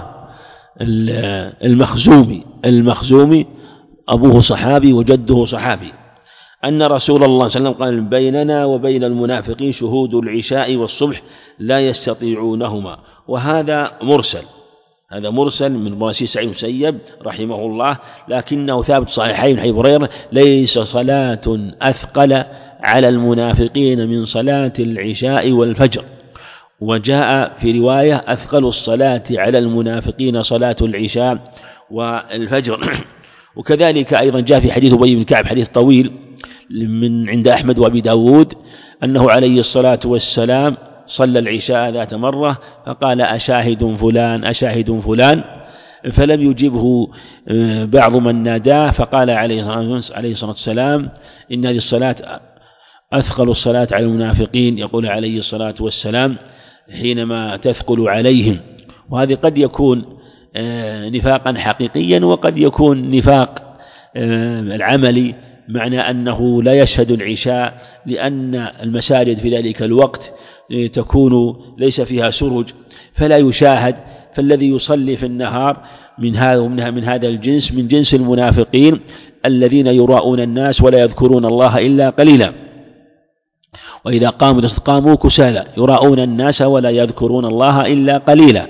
المخزومي أبوه صحابي وجده صحابي، أن رسول الله صلى الله عليه وسلم قال: بيننا وبين المنافقين شهود العشاء والصبح لا يستطيعونهما. وهذا مرسل، هذا مرسل من مراسيل سعيد المسيب رحمه الله، لكنه ثابت صحيحين حديث هريرة: ليس صلاة أثقل على المنافقين من صلاة العشاء والفجر. وجاء في رواية: أثقل الصلاة على المنافقين صلاة العشاء والفجر. وكذلك أيضا جاء في حديث أبي بن كعب حديث طويل من عند أحمد وأبي داود أنه عليه الصلاة والسلام صلى العشاء ذات مرة فقال: أشاهد فلان أشاهد فلان، فلم يجبه بعض من ناداه، فقال عليه الصلاة والسلام: إن هذه الصلاة أثقل الصلاة على المنافقين، يقول عليه الصلاة والسلام حينما تثقل عليهم. وهذه قد يكون نفاقا حقيقيا، وقد يكون نفاق العملي، معنى أنه لا يشهد العشاء لأن المساجد في ذلك الوقت تكون ليس فيها سرج فلا يشاهد، فالذي يصلي في النهار من هذا الجنس من جنس المنافقين الذين يراؤون الناس ولا يذكرون الله إلا قليلا. وإذا قاموا كسالى يراؤون الناس ولا يذكرون الله إلا قليلا.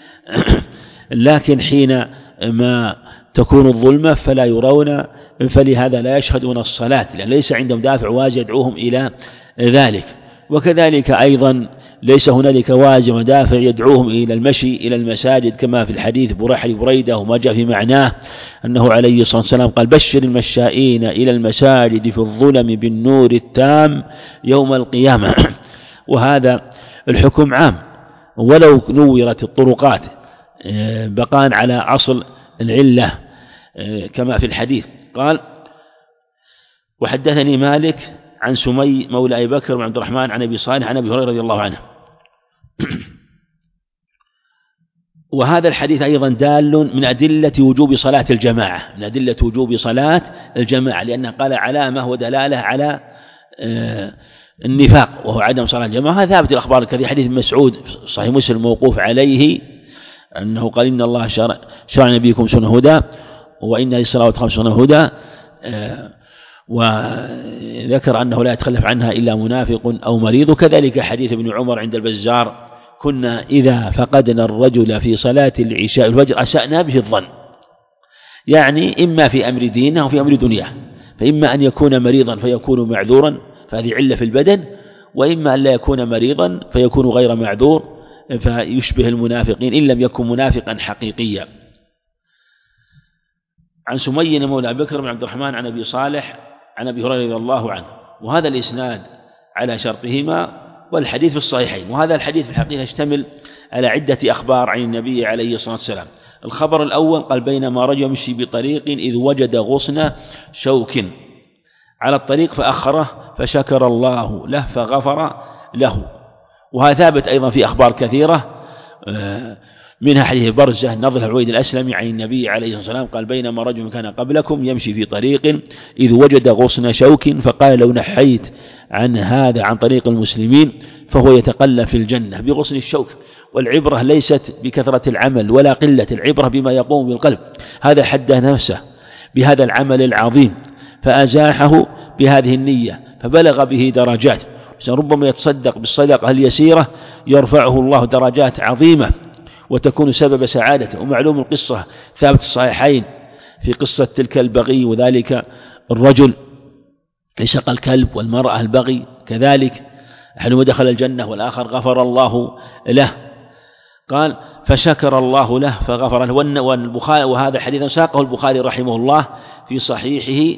لكن حين ما تكون الظلمة فلا يرون، فلهذا لا يشهدون الصلاة، لأن ليس عندهم دافع واجب يدعوهم إلى ذلك. وكذلك أيضا ليس هنالك واجب ودافع يدعوهم إلى المشي إلى المساجد، كما في الحديث بريدة وما جاء في معناه أنه عليه الصلاة والسلام قال: بشر المشائين إلى المساجد في الظلم بالنور التام يوم القيامة. وهذا الحكم عام ولو نورت الطرقات، بقاء على أصل العلة كما في الحديث. قال: وحدثني مالك عن سمي مولى أبي بكر بن عبد الرحمن عن أبي صالح عن أبي هريرة رضي الله عنه. وهذا الحديث أيضا دال من أدلة وجوب صلاة الجماعة، من أدلة وجوب صلاة الجماعة، لأنه قال علامة ودلالة على النفاق وهو عدم صلاة الجماعة. هذا ثابت الأخبار كثير، حديث مسعود صحيح مسلم موقوف عليه أنه قال: إن الله شرع نبيكم سنة هدى، وإن هذه الصلاة خمس سنة هدى، وذكر أنه لا يتخلف عنها إلا منافق أو مريض. وكذلك حديث ابن عمر عند البزار: كنا إذا فقدنا الرجل في صلاة العشاء والفجر أسأنا به الظن، يعني إما في أمر دينه أو في أمر دنياه، فإما أن يكون مريضا فيكون معذورا فهذه علة في البدن، وإما أن لا يكون مريضا فيكون غير معذور فيشبه المنافقين إن لم يكن منافقا حقيقيا. عن سمي مولى أبي بكر بن عبد الرحمن عن أبي صالح عن أبي هريرة رضي الله عنه، وهذا الإسناد على شرطهما، والحديث في الصحيحين. وهذا الحديث في الحقيقة يشتمل على عدة أخبار عن النبي عليه الصلاة والسلام. الخبر الأول قال: بينما رجل يمشي بطريق إذ وجد غصن شوك على الطريق فأخره فشكر الله له فغفر له. وهذا ثابت أيضا في أخبار كثيرة، منها حديث برزة نضل عويد الأسلمي عن النبي عليه الصلاة والسلام قال: بينما رجل كان قبلكم يمشي في طريق إذ وجد غصن شوك فقال: لو نحيت عن هذا عن طريق المسلمين فهو يتقلب في الجنة بغصن الشوك. والعبرة ليست بكثرة العمل ولا قلة، العبرة بما يقوم بالقلب. هذا حدث نفسه بهذا العمل العظيم فأزاحه بهذه النية فبلغ به درجات، ربما يتصدق بالصدقة اليسيرة يرفعه الله درجات عظيمة وتكون سبب سعادته. ومعلوم القصة ثابت الصحيحين في قصة تلك البغي، وذلك الرجل سقى الكلب والمرأة البغي كذلك، حينما دخل الجنة والآخر غفر الله له. قال: فشكر الله له فغفر له. والبخاري، وهذا حديث ساقه البخاري رحمه الله في صحيحه،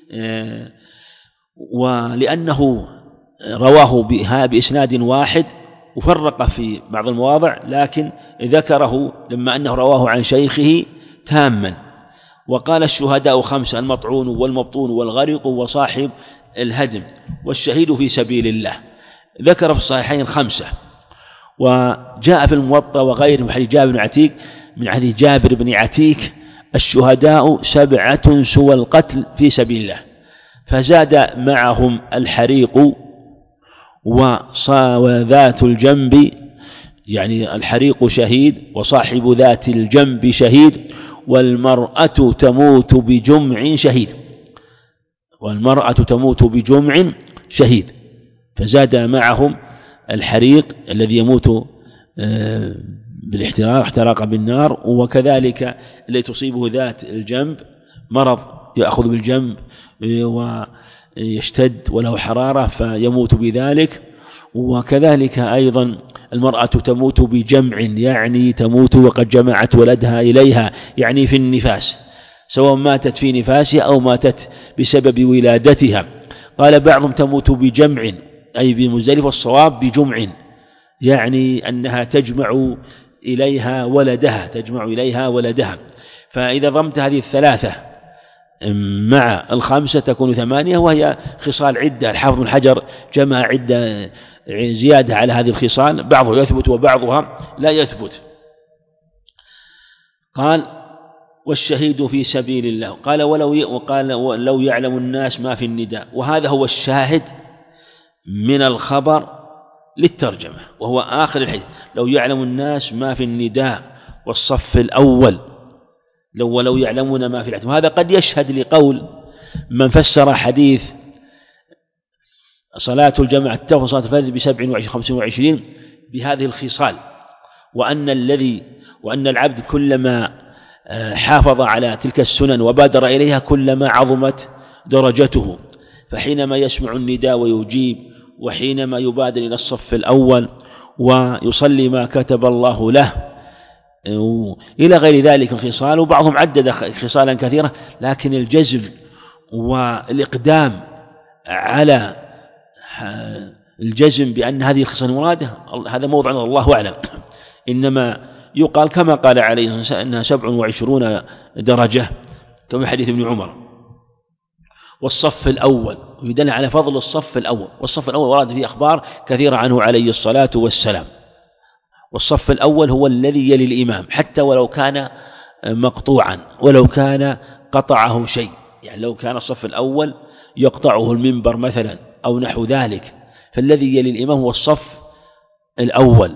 ولأنه رواه بإسناد واحد وفرق في بعض المواضع، لكن ذكره لما أنه رواه عن شيخه تاما، وقال الشهداء 5: المطعون والمبطون والغرق وصاحب الهدم والشهيد في سبيل الله. ذكر في الصحيحين 5. وجاء في الموطأ وغيره من حديث جابر بن عتيك: الشهداء 7 سوى القتل في سبيل الله، فزاد معهم الحريق وذات الجنب، يعني الحريق شهيد وصاحب ذات الجنب شهيد، والمرأة تموت بجمع شهيد. فزاد معهم الحريق الذي يموت احتراق بالنار، وكذلك الذي تصيبه ذات الجنب مرض يأخذ بالجنب ويشتد وله حرارة فيموت بذلك. وكذلك أيضا المرأة تموت بجمع، يعني تموت وقد جمعت ولدها إليها، يعني في النفاس، سواء ماتت في نفاسها أو ماتت بسبب ولادتها. قال بعضهم تموت بجمع أي بمزدلفة، والصواب بجمع، يعني أنها تجمع إليها ولدها. فإذا ضمت هذه 3 مع 5 تكون 8، وهي خصال عدة. الحافظ بن حجر جمع عدة زيادة على هذه الخصال، بعضها يثبت وبعضها لا يثبت. قال: والشهيد في سبيل الله. قال: لو يعلم الناس ما في النداء. وهذا هو الشاهد من الخبر للترجمة، وهو آخر الحديث: لو يعلم الناس ما في النداء والصف الأول، ولو يعلمون ما في العتم. وهذا قد يشهد لقول من فسر حديث صلاة الجماعة تفضل صلاة الفجر ب27 بهذه الخصال، وأن العبد كلما حافظ على تلك السنن وبادر إليها كلما عظمت درجته. فحينما يسمع النداء ويجيب، وحينما يبادر إلى الصف الأول ويصلي ما كتب الله له، إلى غير ذلك الخصال. وبعضهم عدد خصالا كثيرة، لكن الجزم والإقدام على الجزم بأن هذه الخصال مرادة هذا موضع الله أعلم. إنما يقال كما قال عليه الصلاة والسلام أنها 27 درجة، كما حديث ابن عمر. والصف الأول يدل على فضل الصف الأول، والصف الأول ورد فيه أخبار كثيرة عنه عليه الصلاة والسلام. والصف الأول هو الذي يلي الإمام، حتى ولو كان مقطوعا، ولو كان قطعه شيء، يعني لو كان الصف الأول يقطعه المنبر مثلا أو نحو ذلك، فالذي يلي الإمام هو الصف الأول.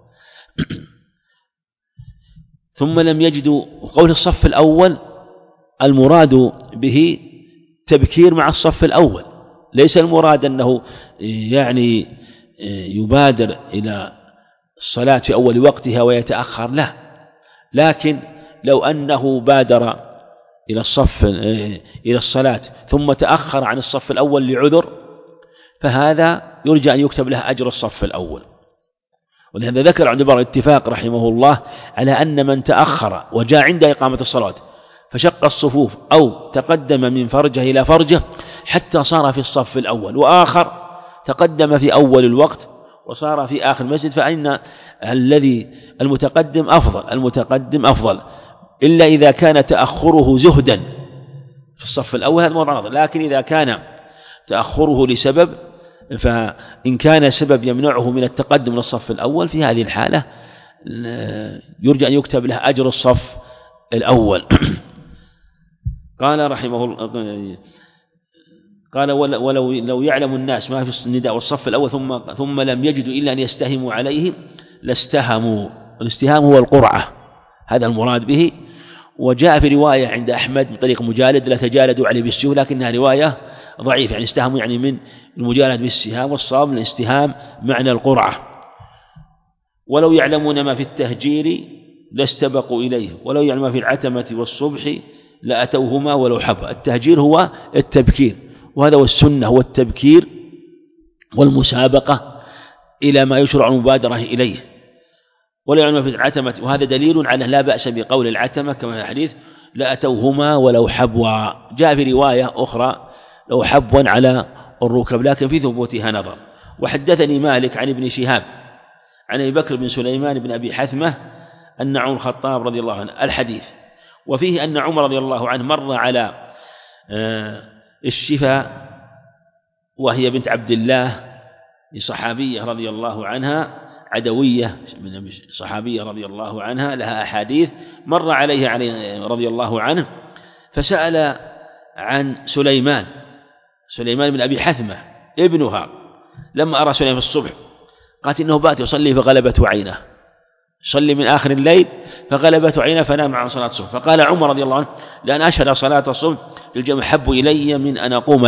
ثم لم يجدوا. قول الصف الأول المراد به تبكير مع الصف الأول، ليس المراد أنه يعني يبادر إلى الصلاة في أول وقتها ويتأخر، لا، لكن لو أنه بادر إلى الصلاة ثم تأخر عن الصف الأول لعذر، فهذا يرجى أن يكتب له أجر الصف الأول. ولهذا ذكر عند بعض الاتفاق رحمه الله على أن من تأخر وجاء عند إقامة الصلاة فشق الصفوف أو تقدم من فرجه إلى فرجه حتى صار في الصف الأول، وآخر تقدم في أول الوقت وصار في آخر المسجد، فإن الذي المتقدم أفضل، إلا إذا كان تأخره زهدا في الصف الأول، هذا موضوع نظر. لكن إذا كان تأخره لسبب، فإن كان سبب يمنعه من التقدم للصف الأول، في هذه الحالة يرجى أن يكتب له أجر الصف الأول. قال رحمه الله: قال ولو يعلم الناس ما في النداء والصف الأول ثم لم يجدوا إلا أن يستهموا عليه لاستهموا. الاستهام هو القرعة، هذا المراد به. وجاء في رواية عند أحمد من طريق مجالد: لا تجالدوا عليه بالسيوف، لكنها رواية ضعيفة، يعني استهموا يعني من المجالد بالسهام، والصواب من الاستهام معنى القرعة. ولو يعلمون ما في التهجير لاستبقوا إليه، ولو يعلمون ما في العتمة والصبح لأتوهما ولو حب. التهجير هو التبكير، وهذا هو السنة، هو التبكير والمسابقة إلى ما يشرع المبادرة إليه. ولا يعلم في العتمة، وهذا دليل على لا بأس بقول العتمة كما في الحديث: لأتوهما ولو حبوا. جاء في رواية أخرى لو حبوا على الركب، لكن في ثبوتها نظر. وحدثني مالك عن ابن شهاب عن أبي بكر بن سليمان بن أبي حثمة أن عمر الخطاب رضي الله عنه الحديث، وفيه أن عمر رضي الله عنه مر على الشفا وهي بنت عبد الله صحابية رضي الله عنها عدوية من صحابية رضي الله عنها لها أحاديث، مر عليها رضي الله عنه فسأل عن سليمان بن أبي حثمة ابنها، لما أرى سليمان في الصبح قالت إنه بات يصلي فغلبته عينه، صلي من آخر الليل فغلبته عينه فنام عن صلاة الصبح. فقال عمر رضي الله عنه لأن أشهد صلاة الصبح في الجمع حب إلي من أن أقوم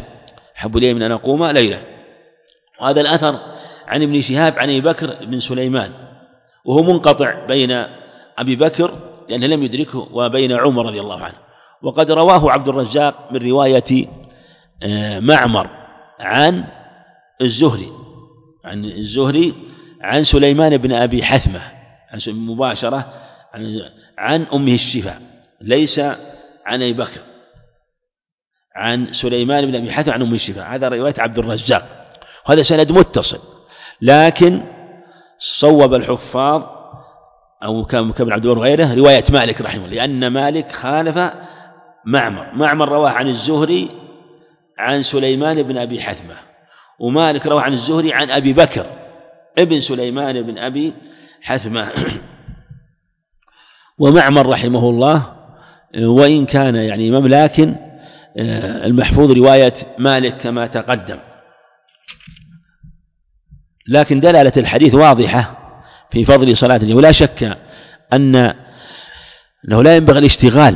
ليلة. وهذا الأثر عن ابن شهاب عن أبي بكر بن سليمان، وهو منقطع بين أبي بكر لأنه لم يدركه وبين عمر رضي الله عنه. وقد رواه عبد الرزاق من رواية معمر عن الزهري عن سليمان بن أبي حثمة مباشرة عن أمه الشفا، ليس عن أبي بكر، عن سليمان بن أبي حثمة عن أمه الشفا. هذا رواية عبد الرزاق، وهذا سند متصل، لكن صوب الحفاظ أو كابن عبد البر وغيره رواية مالك رحمه الله، لأن مالك خالف معمر رواه عن الزهري عن سليمان بن أبي حثمة، ومالك رواه عن الزهري عن أبي بكر ابن سليمان بن أبي حثمة. ومعمر رحمه الله وإن كان يعني إمام، لكن المحفوظ رواية مالك كما تقدم. لكن دلالة الحديث واضحة في فضل صلاة الجماعة، ولا شك أنه لا ينبغي الاشتغال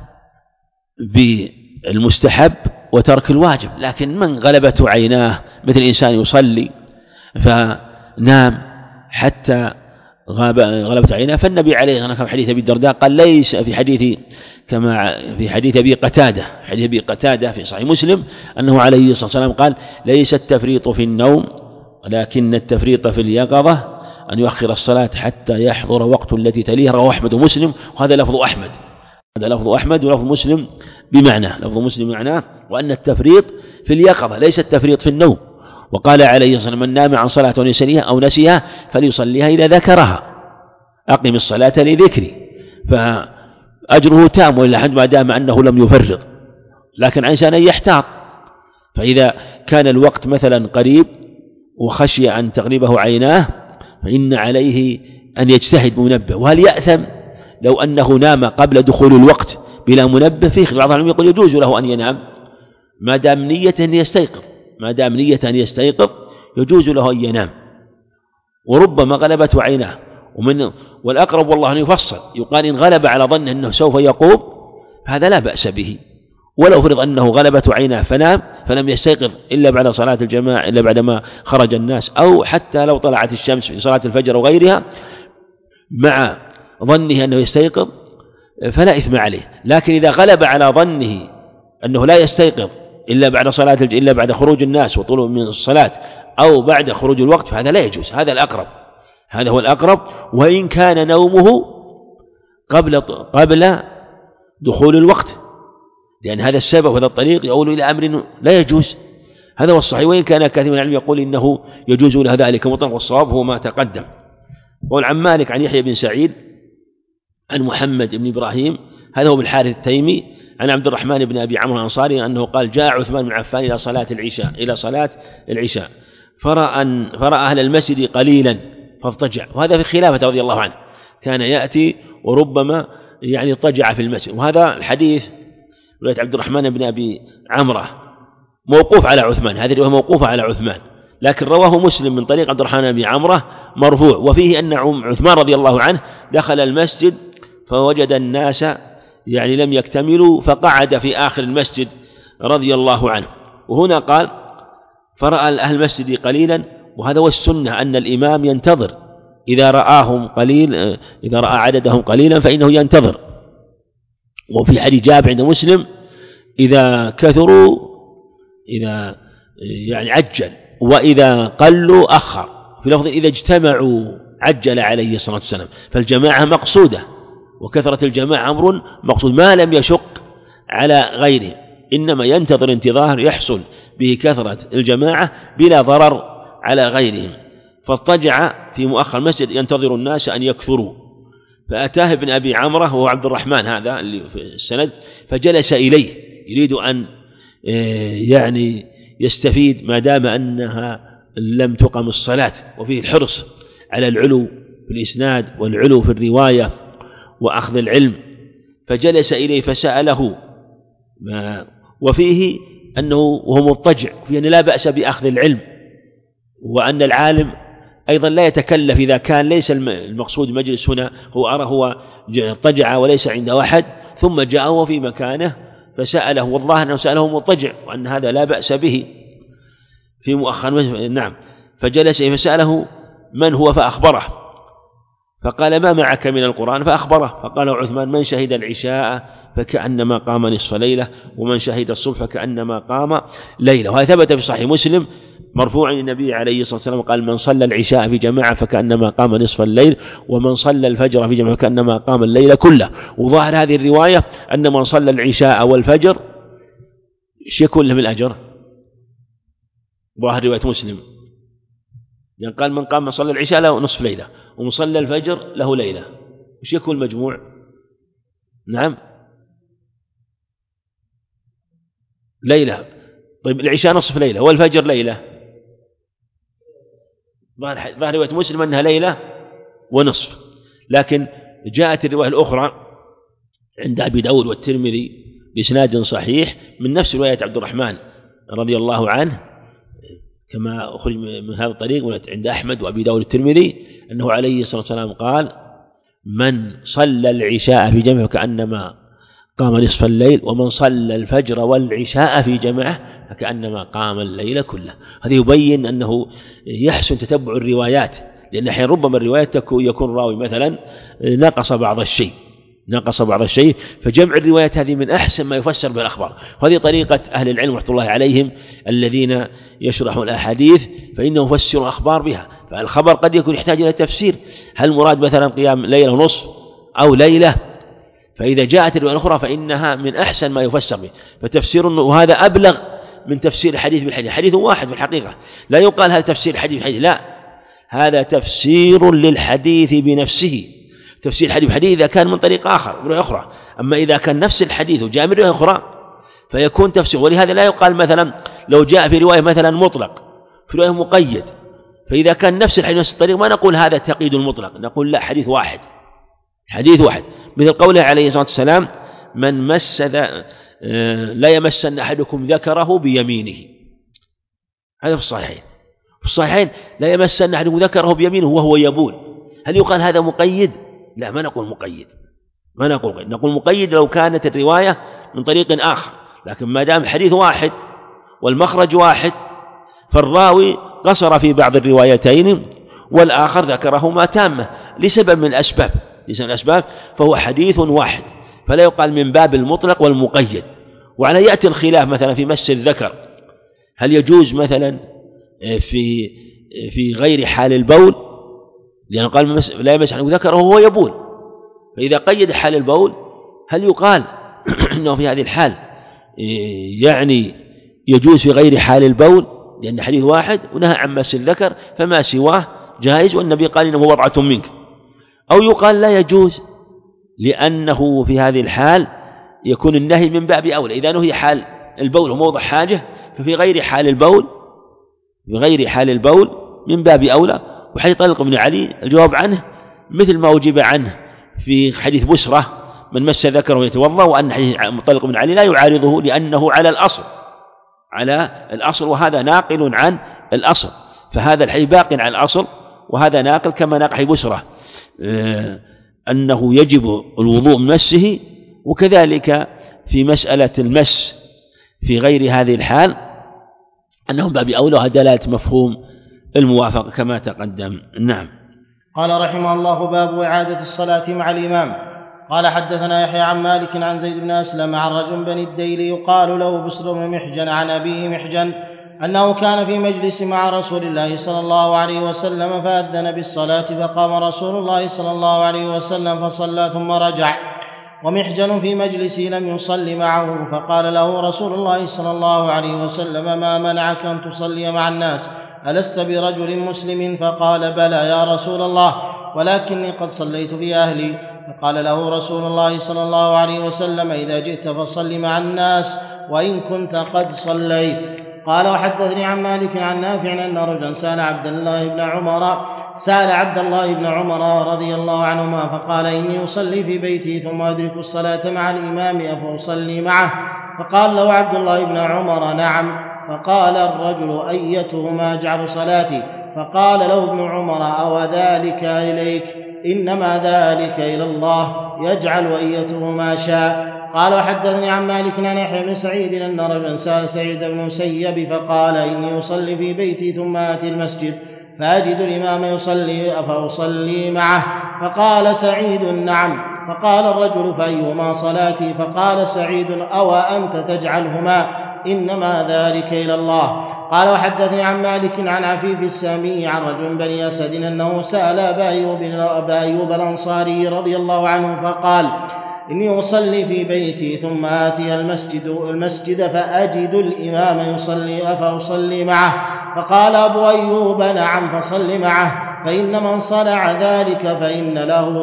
بالمستحب وترك الواجب، لكن من غلبته عيناه مثل إنسان يصلي فنام حتى غلبت عيناه، فالنبي عليه الصلاة والسلام في حديث أبي الدرداء قال ليس في حديث كما في حديث أبي قتادة في صحيح مسلم أنه عليه الصلاة والسلام قال ليس التفريط في النوم ولكن التفريط في اليقظة أن يؤخر الصلاة حتى يحضر وقت التي تليها. رواه أحمد ومسلم، وهذا لفظ أحمد، ولفظ مسلم بمعناه وأن التفريط في اليقظة ليس التفريط في النوم. وقال عليه الصلاة والسلام من نام عن صلاة أو نسيها فليصليها إذا ذكرها، أقم الصلاة لذكري، فأجره تام وإلا حد ما دام أنه لم يفرط. لكن إنسان يحتاط، فإذا كان الوقت مثلا قريب وخشي أن تغلبه عيناه فإن عليه أن يجتهد منبه. وهل يأثم لو أنه نام قبل دخول الوقت بلا منبه؟ فيه بعض العلماء يقول يجوز له أن ينام ما دام نية أن يستيقظ يجوز له أن ينام، وربما غلبته عيناه. والأقرب والله أن يفصل، يقال إن غلب على ظن أنه سوف يقوم هذا لا بأس به، ولو فرض أنه غلبته عيناه فنام فلم يستيقظ إلا بعد صلاة الجماعة، إلا بعدما خرج الناس، أو حتى لو طلعت الشمس في صلاة الفجر وغيرها مع ظنه أنه يستيقظ فلا إثم عليه. لكن إذا غلب على ظنه أنه لا يستيقظ إلا بعد خروج الناس وطلوع من الصلاة أو بعد خروج الوقت فهذا لا يجوز. هذا هو الأقرب، وإن كان نومه قبل دخول الوقت، لأن هذا السبب وهذا الطريق يؤول إلى أمر لا يجوز. هذا هو الصحيح، وإن كان كثير من العلم يقول إنه يجوز له ذلك مطلقا، والصواب هو ما تقدم. وقال عن مالك عن يحيى بن سعيد عن محمد بن إبراهيم هذا هو بالحارث التيمي عن عبد الرحمن بن أبي عمرو الأنصاري أنه قال جاء عثمان بن عفان إلى صلاة العشاء فرأى أهل المسجد قليلا فاضطجع، وهذا في خلافة رضي الله عنه، كان يأتي وربما يعني اضطجع في المسجد. وهذا الحديث رواية عبد الرحمن بن أبي عمرو موقوف على عثمان، هذه الرواية موقوفة على عثمان، لكن رواه مسلم من طريق عبد الرحمن بن أبي عمرو مرفوع، وفيه أن عثمان رضي الله عنه دخل المسجد فوجد الناس يعني لم يكتملوا فقعد في آخر المسجد رضي الله عنه. وهنا قال فرأى أهل المسجد قليلا، وهذا هو السنة أن الإمام ينتظر إذا رأى عددهم قليلا فإنه ينتظر. وفي حديث جابر عند مسلم إذا كثروا يعني عجل، وإذا قلوا أخر، في لفظ إذا اجتمعوا عجل عليه الصلاة والسلام. فالجماعة مقصودة، وكثرة الجماعة أمر مقصود ما لم يشق على غيره، إنما ينتظر انتظار يحصل به كثرة الجماعة بلا ضرر على غيرهم. فاضطجع في مؤخر المسجد ينتظر الناس أن يكثروا، فأتاه ابن أبي عمرة وهو عبد الرحمن هذا اللي في السند، فجلس إليه يريد أن يعني يستفيد ما دام أنها لم تقم الصلاة، وفيه الحرص على العلو في الإسناد والعلو في الرواية وأخذ العلم. فجلس إليه فسأله وفيه أنه وهو مضطجع، فيه أن لا بأس بأخذ العلم، وأن العالم أيضا لا يتكلف إذا كان ليس المقصود مجلس هنا هو اضطجع وليس عنده أحد، ثم جاءه في مكانه فسأله، والله أنه سأله مضطجع وأن هذا لا بأس به في مؤخر. نعم. فجلس فسأله من هو فأخبره، فقال ما معك من القرآن؟ فأخبره، فقال عثمان من شهد العشاء فكأنما قام نصف ليلة، ومن شهد الصبح فكأنما قام ليلة. وهذا ثبت في صحيح مسلم مرفوعا النبي عليه الصلاة والسلام قال من صلى العشاء في جماعة فكأنما قام نصف الليل، ومن صلى الفجر في جماعة فكأنما قام الليل كله. وظاهر هذه الرواية أن من صلى العشاء والفجر يكون له الأجر، ظاهر رواية مسلم يعني قال من قام صلى العشاء له نصف ليلة، ومن صلى الفجر له ليلة، وش يكون المجموع؟ نعم ليلة. طيب العشاء نصف ليلة والفجر ليلة، ظاهر رواية مسلم أنها ليلة ونصف. لكن جاءت الرواية الأخرى عند أبي داود والترمذي بإسناد صحيح من نفس رواية عبد الرحمن رضي الله عنه كما أخرج من هذا الطريق عند أحمد وأبي داود والترمذي أنه عليه الصلاة والسلام قال من صلى العشاء في جمع فكأنما قام نصف الليل، ومن صلى الفجر والعشاء في جمعه فكأنما قام الليل كله. هذا يبين أنه يحسن تتبع الروايات، لأن أحيانا ربما الروايات يكون راوي مثلا نقص بعض الشيء، فجمع الروايات هذه من أحسن ما يفسر بالأخبار. وهذه طريقة أهل العلم رحمة الله عليهم الذين يشرحون الأحاديث، فإنهم يفسرون أخبار بها. فالخبر قد يكون يحتاج إلى تفسير، هل المراد مثلا قيام ليلة ونصف أو ليلة؟ فإذا جاءت الرواية الأخرى فإنها من أحسن ما يفسر به، فتفسير وهذا أبلغ من تفسير الحديث بالحديث. حديث واحد في الحقيقة، لا يقال هذا تفسير الحديث بالحديث، لا، هذا تفسير للحديث بنفسه. تفسير الحديث بالحديث إذا كان من طريق آخر رواية أخرى، أما إذا كان نفس الحديث وجاء من رواية أخرى فيكون تفسير. ولهذا لا يقال مثلا لو جاء في رواية مثلا مطلق في رواية مقيد، فإذا كان نفس الحديث نفس الطريق ما نقول هذا تقييد المطلق، نقول لا، حديث واحد. مثل قوله عليه الصلاة والسلام من مس لا يمسن أحدكم ذكره بيمينه، هذا في الصحيحين لا يمسن أحدكم ذكره بيمينه وهو يبول. هل يقال هذا مقيد؟ لا، ما نقول مقيد، نقول مقيد لو كانت الرواية من طريق آخر، لكن ما دام الحديث واحد والمخرج واحد فالراوي قصر في بعض الروايتين والآخر ذكرهما تامة لسبب من الأسباب، فهو حديث واحد، فلا يقال من باب المطلق والمقيد. وعلى يأتي الخلاف مثلا في مس الذكر، هل يجوز مثلا في غير حال البول؟ لأنه قال لا يمس ذكره وهو يبول، فإذا قيد حال البول هل يقال أنه في هذه الحال يعني يجوز في غير حال البول؟ لأن حديث واحد ونهى عن مس الذكر، فما سواه جائز، والنبي قال إنه وضعة منك. أو يقال لا يجوز لأنه في هذه الحال يكون النهي من باب أولى، إذا نهي حال البول وموضع حاجة ففي غير حال البول من باب أولى. وحديث طلق بن علي الجواب عنه مثل ما أجيب عنه في حديث بسرة من مس ذكره يتوضأ، وأن حديث طلق بن علي لا يعارضه لأنه على الأصل وهذا ناقل عن الأصل، فهذا الحديث باق على الأصل وهذا ناقل كما ناقل حديث بسرة أنه يجب الوضوء من مسه. وكذلك في مسألة المس في غير هذه الحال أنه باب أولى، وهذا دلالة مفهوم الموافقة كما تقدم. نعم. قال رحمه الله باب إعادة الصلاة مع الإمام. قال حدثنا يحيى عن مالك عن زيد بن أسلم عن رجل بن الديل يقال له بسر بن محجن عن أبيه محجن أنه كان في مجلس مع رسول الله صلى الله عليه وسلم فأذن بالصلاة، فقام رسول الله صلى الله عليه وسلم فصلى ثم رجع، ومحجن في مجلسه لم يصل معه، فقال له رسول الله صلى الله عليه وسلم ما منعك أن تصلي مع الناس؟ ألست برجل مسلم؟ فقال بلى يا رسول الله، ولكني قد صليت في أهلي. فقال له رسول الله صلى الله عليه وسلم: إذا جئت فصل مع الناس وإن كنت قد صليت. قال: وحدثني عن مالك عن نافع أن رجلا سأل عبد الله بن عمر رضي الله عنهما فقال: إني أصلي في بيتي ثم أدرك الصلاة مع الإمام أفأصلي معه؟ فقال له عبد الله بن عمر: نعم. فقال الرجل: أيتهما أجعل صلاتي؟ فقال له ابن عمر: أو ذلك إليك؟ إنما ذلك إلى الله، يجعل أيتهما شاء. قال: وحدثني عن مالك عن يحيى بن سعيد أن رجلا سأل سعيد بن المسيب فقال: إني أصلي في بيتي ثم آتي المسجد فأجد الإمام يصلي أفأصلي معه؟ فقال سعيد: نعم. فقال الرجل: فأيهما صلاتي؟ فقال سعيد: أو أنت تجعلهما؟ إنما ذلك إلى الله. قال: وحدثني عن مالك عن عفيف السامي عن رجل بني أسد أنه سأل أبا أيوب الأنصاري رضي الله عنه فقال: إني أصلي في بيتي ثم آتي المسجد فأجد الإمام يصلي أفأصلي معه؟ فقال أبو أيوب: نعم، فصل معه، فإن من صنع ذلك فإن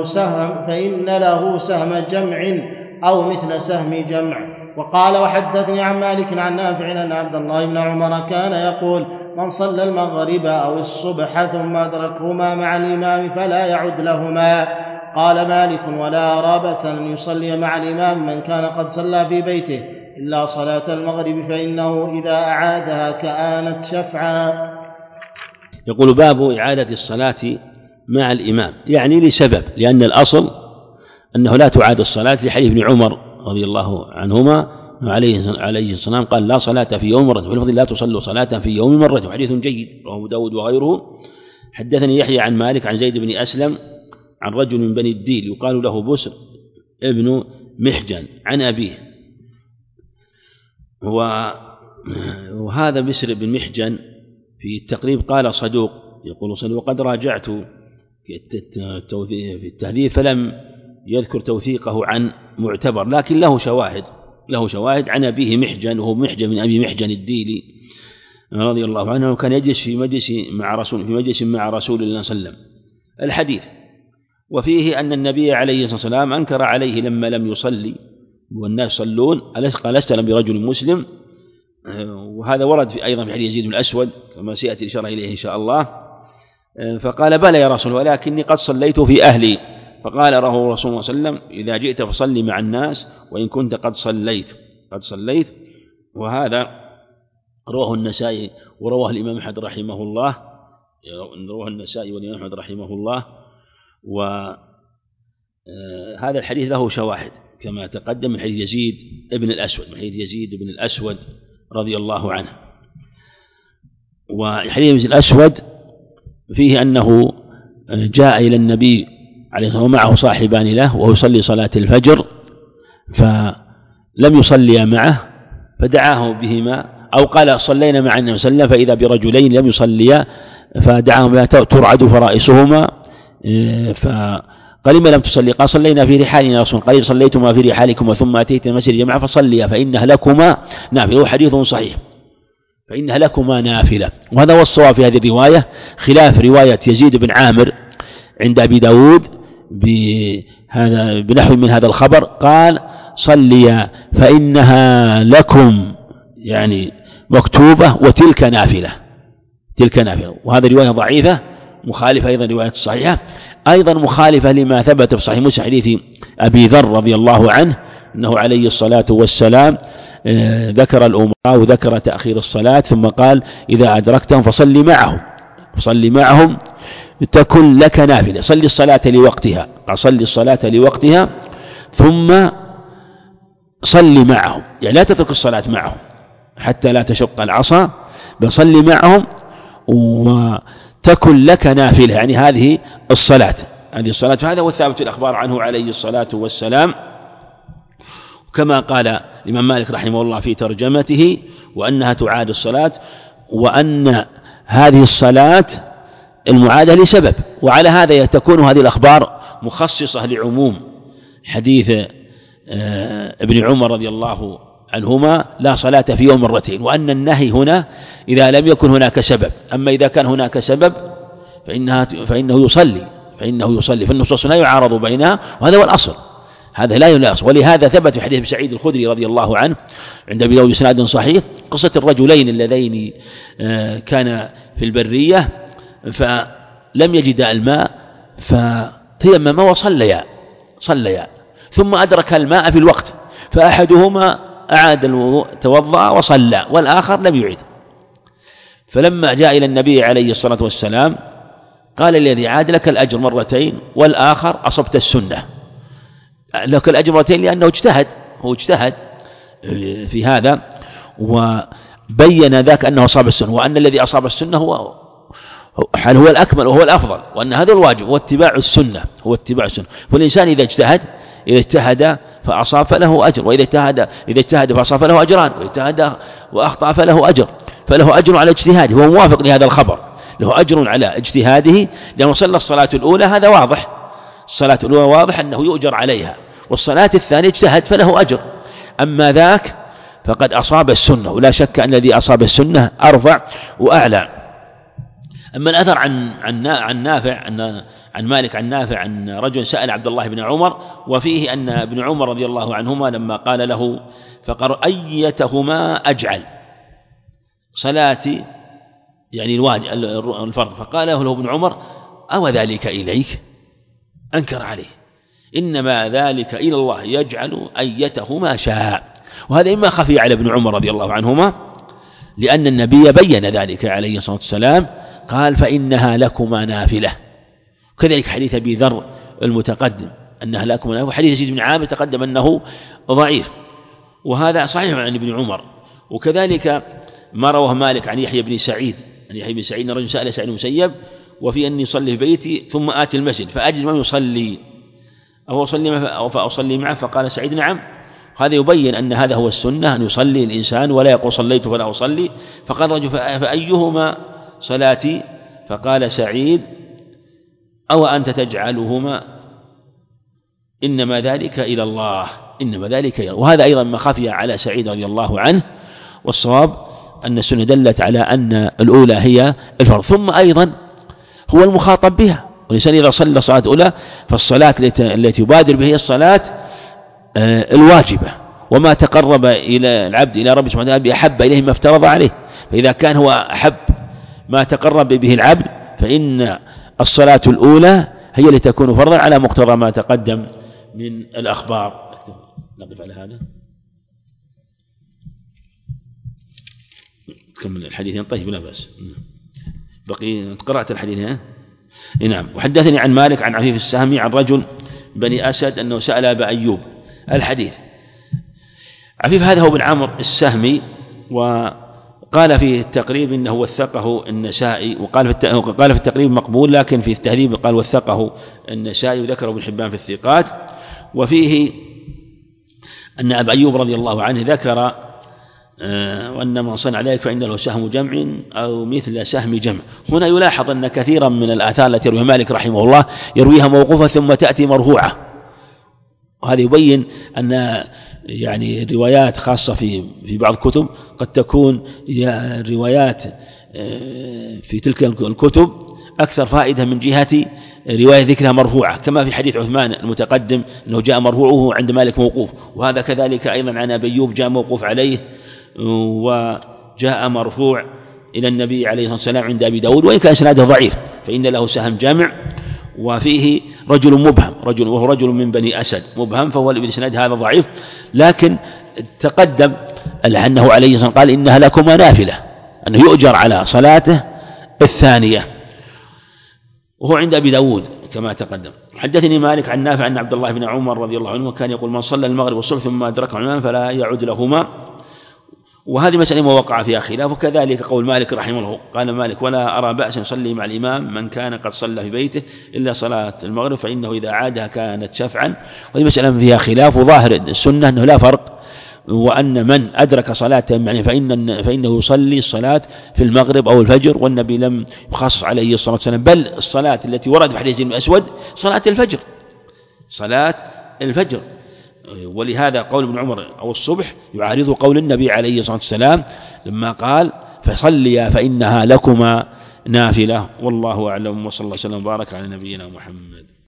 له سهم جمع أو مثل سهم جمع. وقال: وحدثني عن مالك عن نافع أن عبد الله بن عمر كان يقول: من صلى المغرب أو الصبح ثم أدركهما مع الإمام فلا يعد لهما. قال مالك: ولا أرى بأسا أن يصلي مع الإمام من كان قد صلى في بيته إلا صلاة المغرب، فإنه إذا أعادها كانت شفعا. يقول: باب إعادة الصلاة مع الإمام، يعني لسبب، لأن الأصل أنه لا تعاد الصلاة، لحديث ابن عمر رضي الله عنهما عليه السلام قال: لا صلاة في يوم مرة، واللفظ: لا تصلوا صلاة في يوم مرة. وحديث جيد رواه أبو داود وغيره. حدثني يحيى عن مالك عن زيد بن أسلم عن رجل من بني الديل يقال له بسر ابن محجن عن أبيه، وهذا بسر بن محجن في التقريب قال صدوق، يقول صدوق. قد راجعت في التهذيب فلم يذكر توثيقه عن معتبر، لكن له شواهد عن أبيه محجن، وهو محجن من أبي محجن الديلي رضي الله عنه، وكان يجلس في مجلس مع رسول الله صلى الله عليه وسلم. الحديث وفيه أن النبي عليه الصلاة والسلام أنكر عليه لما لم يصلي والناس يصلون، قال: استلم برجل مسلم. وهذا ورد أيضا في حديث يزيد بن الأسود كما سيأتي الإشارة إليه إن شاء الله. فقال: بلى يا رسول الله، ولكني قد صليت في أهلي. فقال له رسول الله صلى الله عليه وسلم: إذا جئت فصلي مع الناس وإن كنت قد صليت. وهذا رواه النسائي ورواه الإمام أحمد رحمه الله، وهذا الحديث له شواهد كما تقدم من حديث يزيد بن الأسود رضي الله عنه. وحديث يزيد الأسود فيه أنه جاء إلى النبي عليه الصلاة والسلام ومعه صاحبان له وهو يصلي صلاة الفجر، فلم يصلي معه فدعاه بهما، أو قال: صلينا مع النبي صلى الله عليه وسلم فإذا برجلين لم يصليا فدعاهم بها ترعد فرائسهما، فقال: لما لم تصلي؟ قال: صلينا في رحالنا يا رسول الله. قال: صليتما في رحالكما ثم أتيت المسجد جماعة فصليا فإنها لكما نافلة. حديث صحيح، فإنها لكما نافلة. وهذا هو الصواب في هذه الرواية، خلاف رواية يزيد بن عامر عند أبي داود بنحو من هذا الخبر، قال: صليا فإنها لكم، يعني مكتوبة، وتلك نافلة. وهذه رواية ضعيفة مخالفة أيضا رواية الصحيحة، أيضا مخالفة لما ثبت في صحيح مسلم حديث أبي ذر رضي الله عنه أنه عليه الصلاة والسلام ذكر الأمراء وذكر تأخير الصلاة، ثم قال: إذا أدركتهم فصل معهم تكن لك نافلة. صلي الصلاة لوقتها، قال: صلي الصلاة لوقتها ثم صلي معهم، يعني لا تترك الصلاة معهم حتى لا تشق العصا، بل صلي معهم وتكن لك نافلة، يعني هذه الصلاة. فهذا هو الثابت في الأخبار عنه عليه الصلاة والسلام، كما قال الإمام مالك رحمه الله في ترجمته: وأنها تعاد الصلاة، وأن هذه الصلاة المعادة لسبب. وعلى هذا تكون هذه الأخبار مخصصة لعموم حديث ابن عمر رضي الله عنهما: لا صلاة في يوم مرتين، وأن النهي هنا إذا لم يكن هناك سبب. أما إذا كان هناك سبب فإنه فإنه يصلي، فالنصوص لا يعارض بينها، وهذا هو الأصل، هذا لا يلاص. ولهذا ثبت في حديث سعيد الخدري رضي الله عنه عند أبي داود بإسناد صحيح قصة الرجلين اللذين كان في البرية فلم يجدا الماء فتيمما وصليا ثم أدرك الماء في الوقت، فأحدهما أعاد الوضوء توضأ وصلى والآخر لم يعد. فلما جاء إلى النبي عليه الصلاة والسلام قال الذي عاد لك الأجر مرتين والآخر أصبت السنة، لك الأجر مرتين لأنه اجتهد في هذا وبين ذاك أنه أصاب السنة، وأن الذي أصاب السنة هو الأكمل وهو الأفضل، وأن هذا الواجب هو اتباع السنة. والإنسان إذا اجتهد فأصاب فله أجر، وإذا اجتهد فأصاب فله أجران، وإذا اجتهد وأخطأ فله أجر على اجتهاده، وهو موافق لهذا الخبر، له أجر على اجتهاده لأنه صلى الصلاة الأولى، هذا واضح، الصلاة الأولى واضح أنه يؤجر عليها، والصلاة الثانية اجتهد فله أجر. أما ذاك فقد أصاب السنة، ولا شك أن الذي أصاب السنة أرفع وأعلى. أما الأثر عن نافع عن مالك عن نافع عن رجل سأل عبد الله بن عمر، وفيه أن ابن عمر رضي الله عنهما لما قال له فقال أيتهما أجعل صلاتي يعني الفرض، فقال له ابن عمر أو ذلك إليك؟ أنكر عليه، إنما ذلك إلى الله يجعل أيتهما شاء. وهذا إما خفي على ابن عمر رضي الله عنهما لأن النبي بين ذلك عليه الصلاة والسلام، قال فإنها لكما نافلة. وكذلك حديث أبي ذر المتقدم أنها لكما نافلة، وحديث يزيد بن عامر تقدم أنه ضعيف، وهذا صحيح عن ابن عمر. وكذلك ما رواه مالك عن يحيى بن سعيد أن رجل سأل سعيد المسيب وفي أن يصلي في بيتي ثم آتي المسجد فأجد من يصلي فأصلي معه، فقال سعيد نعم. هذا يبين أن هذا هو السنة، أن يصلي الإنسان ولا يقول صليت فلا أصلي. فقال رجل فأيهما صلاتي؟ فقال سعيد أو أنت تجعلهما؟ إنما ذلك إلى الله. وهذا أيضا ما خفي على سعيد رضي الله عنه، والصواب أن السنة دلت على أن الأولى هي الفرض، ثم أيضا هو المخاطب بها. والإنسان إذا صلى الصلاة الأولى فالصلاة التي يبادر بها هي الصلاة الواجبة، وما تقرب إلى العبد إلى ربه سبحانه وتعالى بأحب إليه ما افترض عليه. فإذا كان هو أحب ما تقرب به العبد فإن الصلاة الأولى هي التي تكون فرضا على مقتضى ما تقدم من الأخبار. نقف على هذا، تكمل الحديثين. طيب لا بأس، بقي قرأت الحديث. نعم. وحدثني عن مالك عن عفيف السهمي عن رجل بني أسد أنه سأل أبا أيوب الحديث. عفيف هذا هو بن عمرو السهمي، وقال في التقريب إنه وثقه النسائي، وقال في التقريب مقبول، لكن في التهذيب قال وثقه النسائي، وذكره ابن حبان في الثقات. وفيه أن أبا أيوب رضي الله عنه ذكر وأن من صنع ذلك فإن له سهم جمع أو مثل سهم جمع. هنا يلاحظ أن كثيرا من الآثار التي يرويها مالك رحمه الله يرويها موقوفة ثم تأتي مرفوعة، وهذا يبين أن يعني الروايات خاصة في بعض الكتب قد تكون روايات في تلك الكتب أكثر فائدة من جهة رواية ذكرها مرفوعة، كما في حديث عثمان المتقدم أنه جاء مرفوعه عند مالك موقوف، وهذا كذلك أيضا عن أبي أيوب جاء موقوف عليه وجاء مرفوع إلى النبي عليه الصلاة والسلام عند أبي داود، وإن كان إسناده ضعيف فإن له سهم جامع. وفيه رجل مبهم، وهو رجل من بني أسد مبهم، فهو الإسناد هذا ضعيف، لكن تقدم أنه عليه الصلاة والسلام قال إنها لكما نافلة، أنه يؤجر على صلاته الثانية، وهو عند أبي داود كما تقدم. حدثني مالك عن نافع أن عبد الله بن عمر رضي الله عنه كان يقول من صلى المغرب والصبح ثم أدركه الإمام فلا يعود لهما. وهذه مسألة ما وقع فيها خلاف، وكذلك قول مالك رحمه الله، قال مالك ولا أرى بأسا يصلي مع الإمام من كان قد صلى في بيته إلا صلاة المغرب فإنه إذا عادها كانت شفعا. وهذه مسألة فيها خلاف، وظاهر السنة أنه لا فرق، وأن من أدرك صلاة يعني فإنه يصلي الصلاة في المغرب أو الفجر، والنبي لم يخصص عليه الصلاة والسلام، بل الصلاة التي ورد في حديث ابن أسود صلاة الفجر. ولهذا قول ابن عمر أو الصبح يعارض قول النبي عليه الصلاة والسلام لما قال فصليا فإنها لكما نافلة. والله أعلم، وصلى الله وسلم وبارك على نبينا محمد.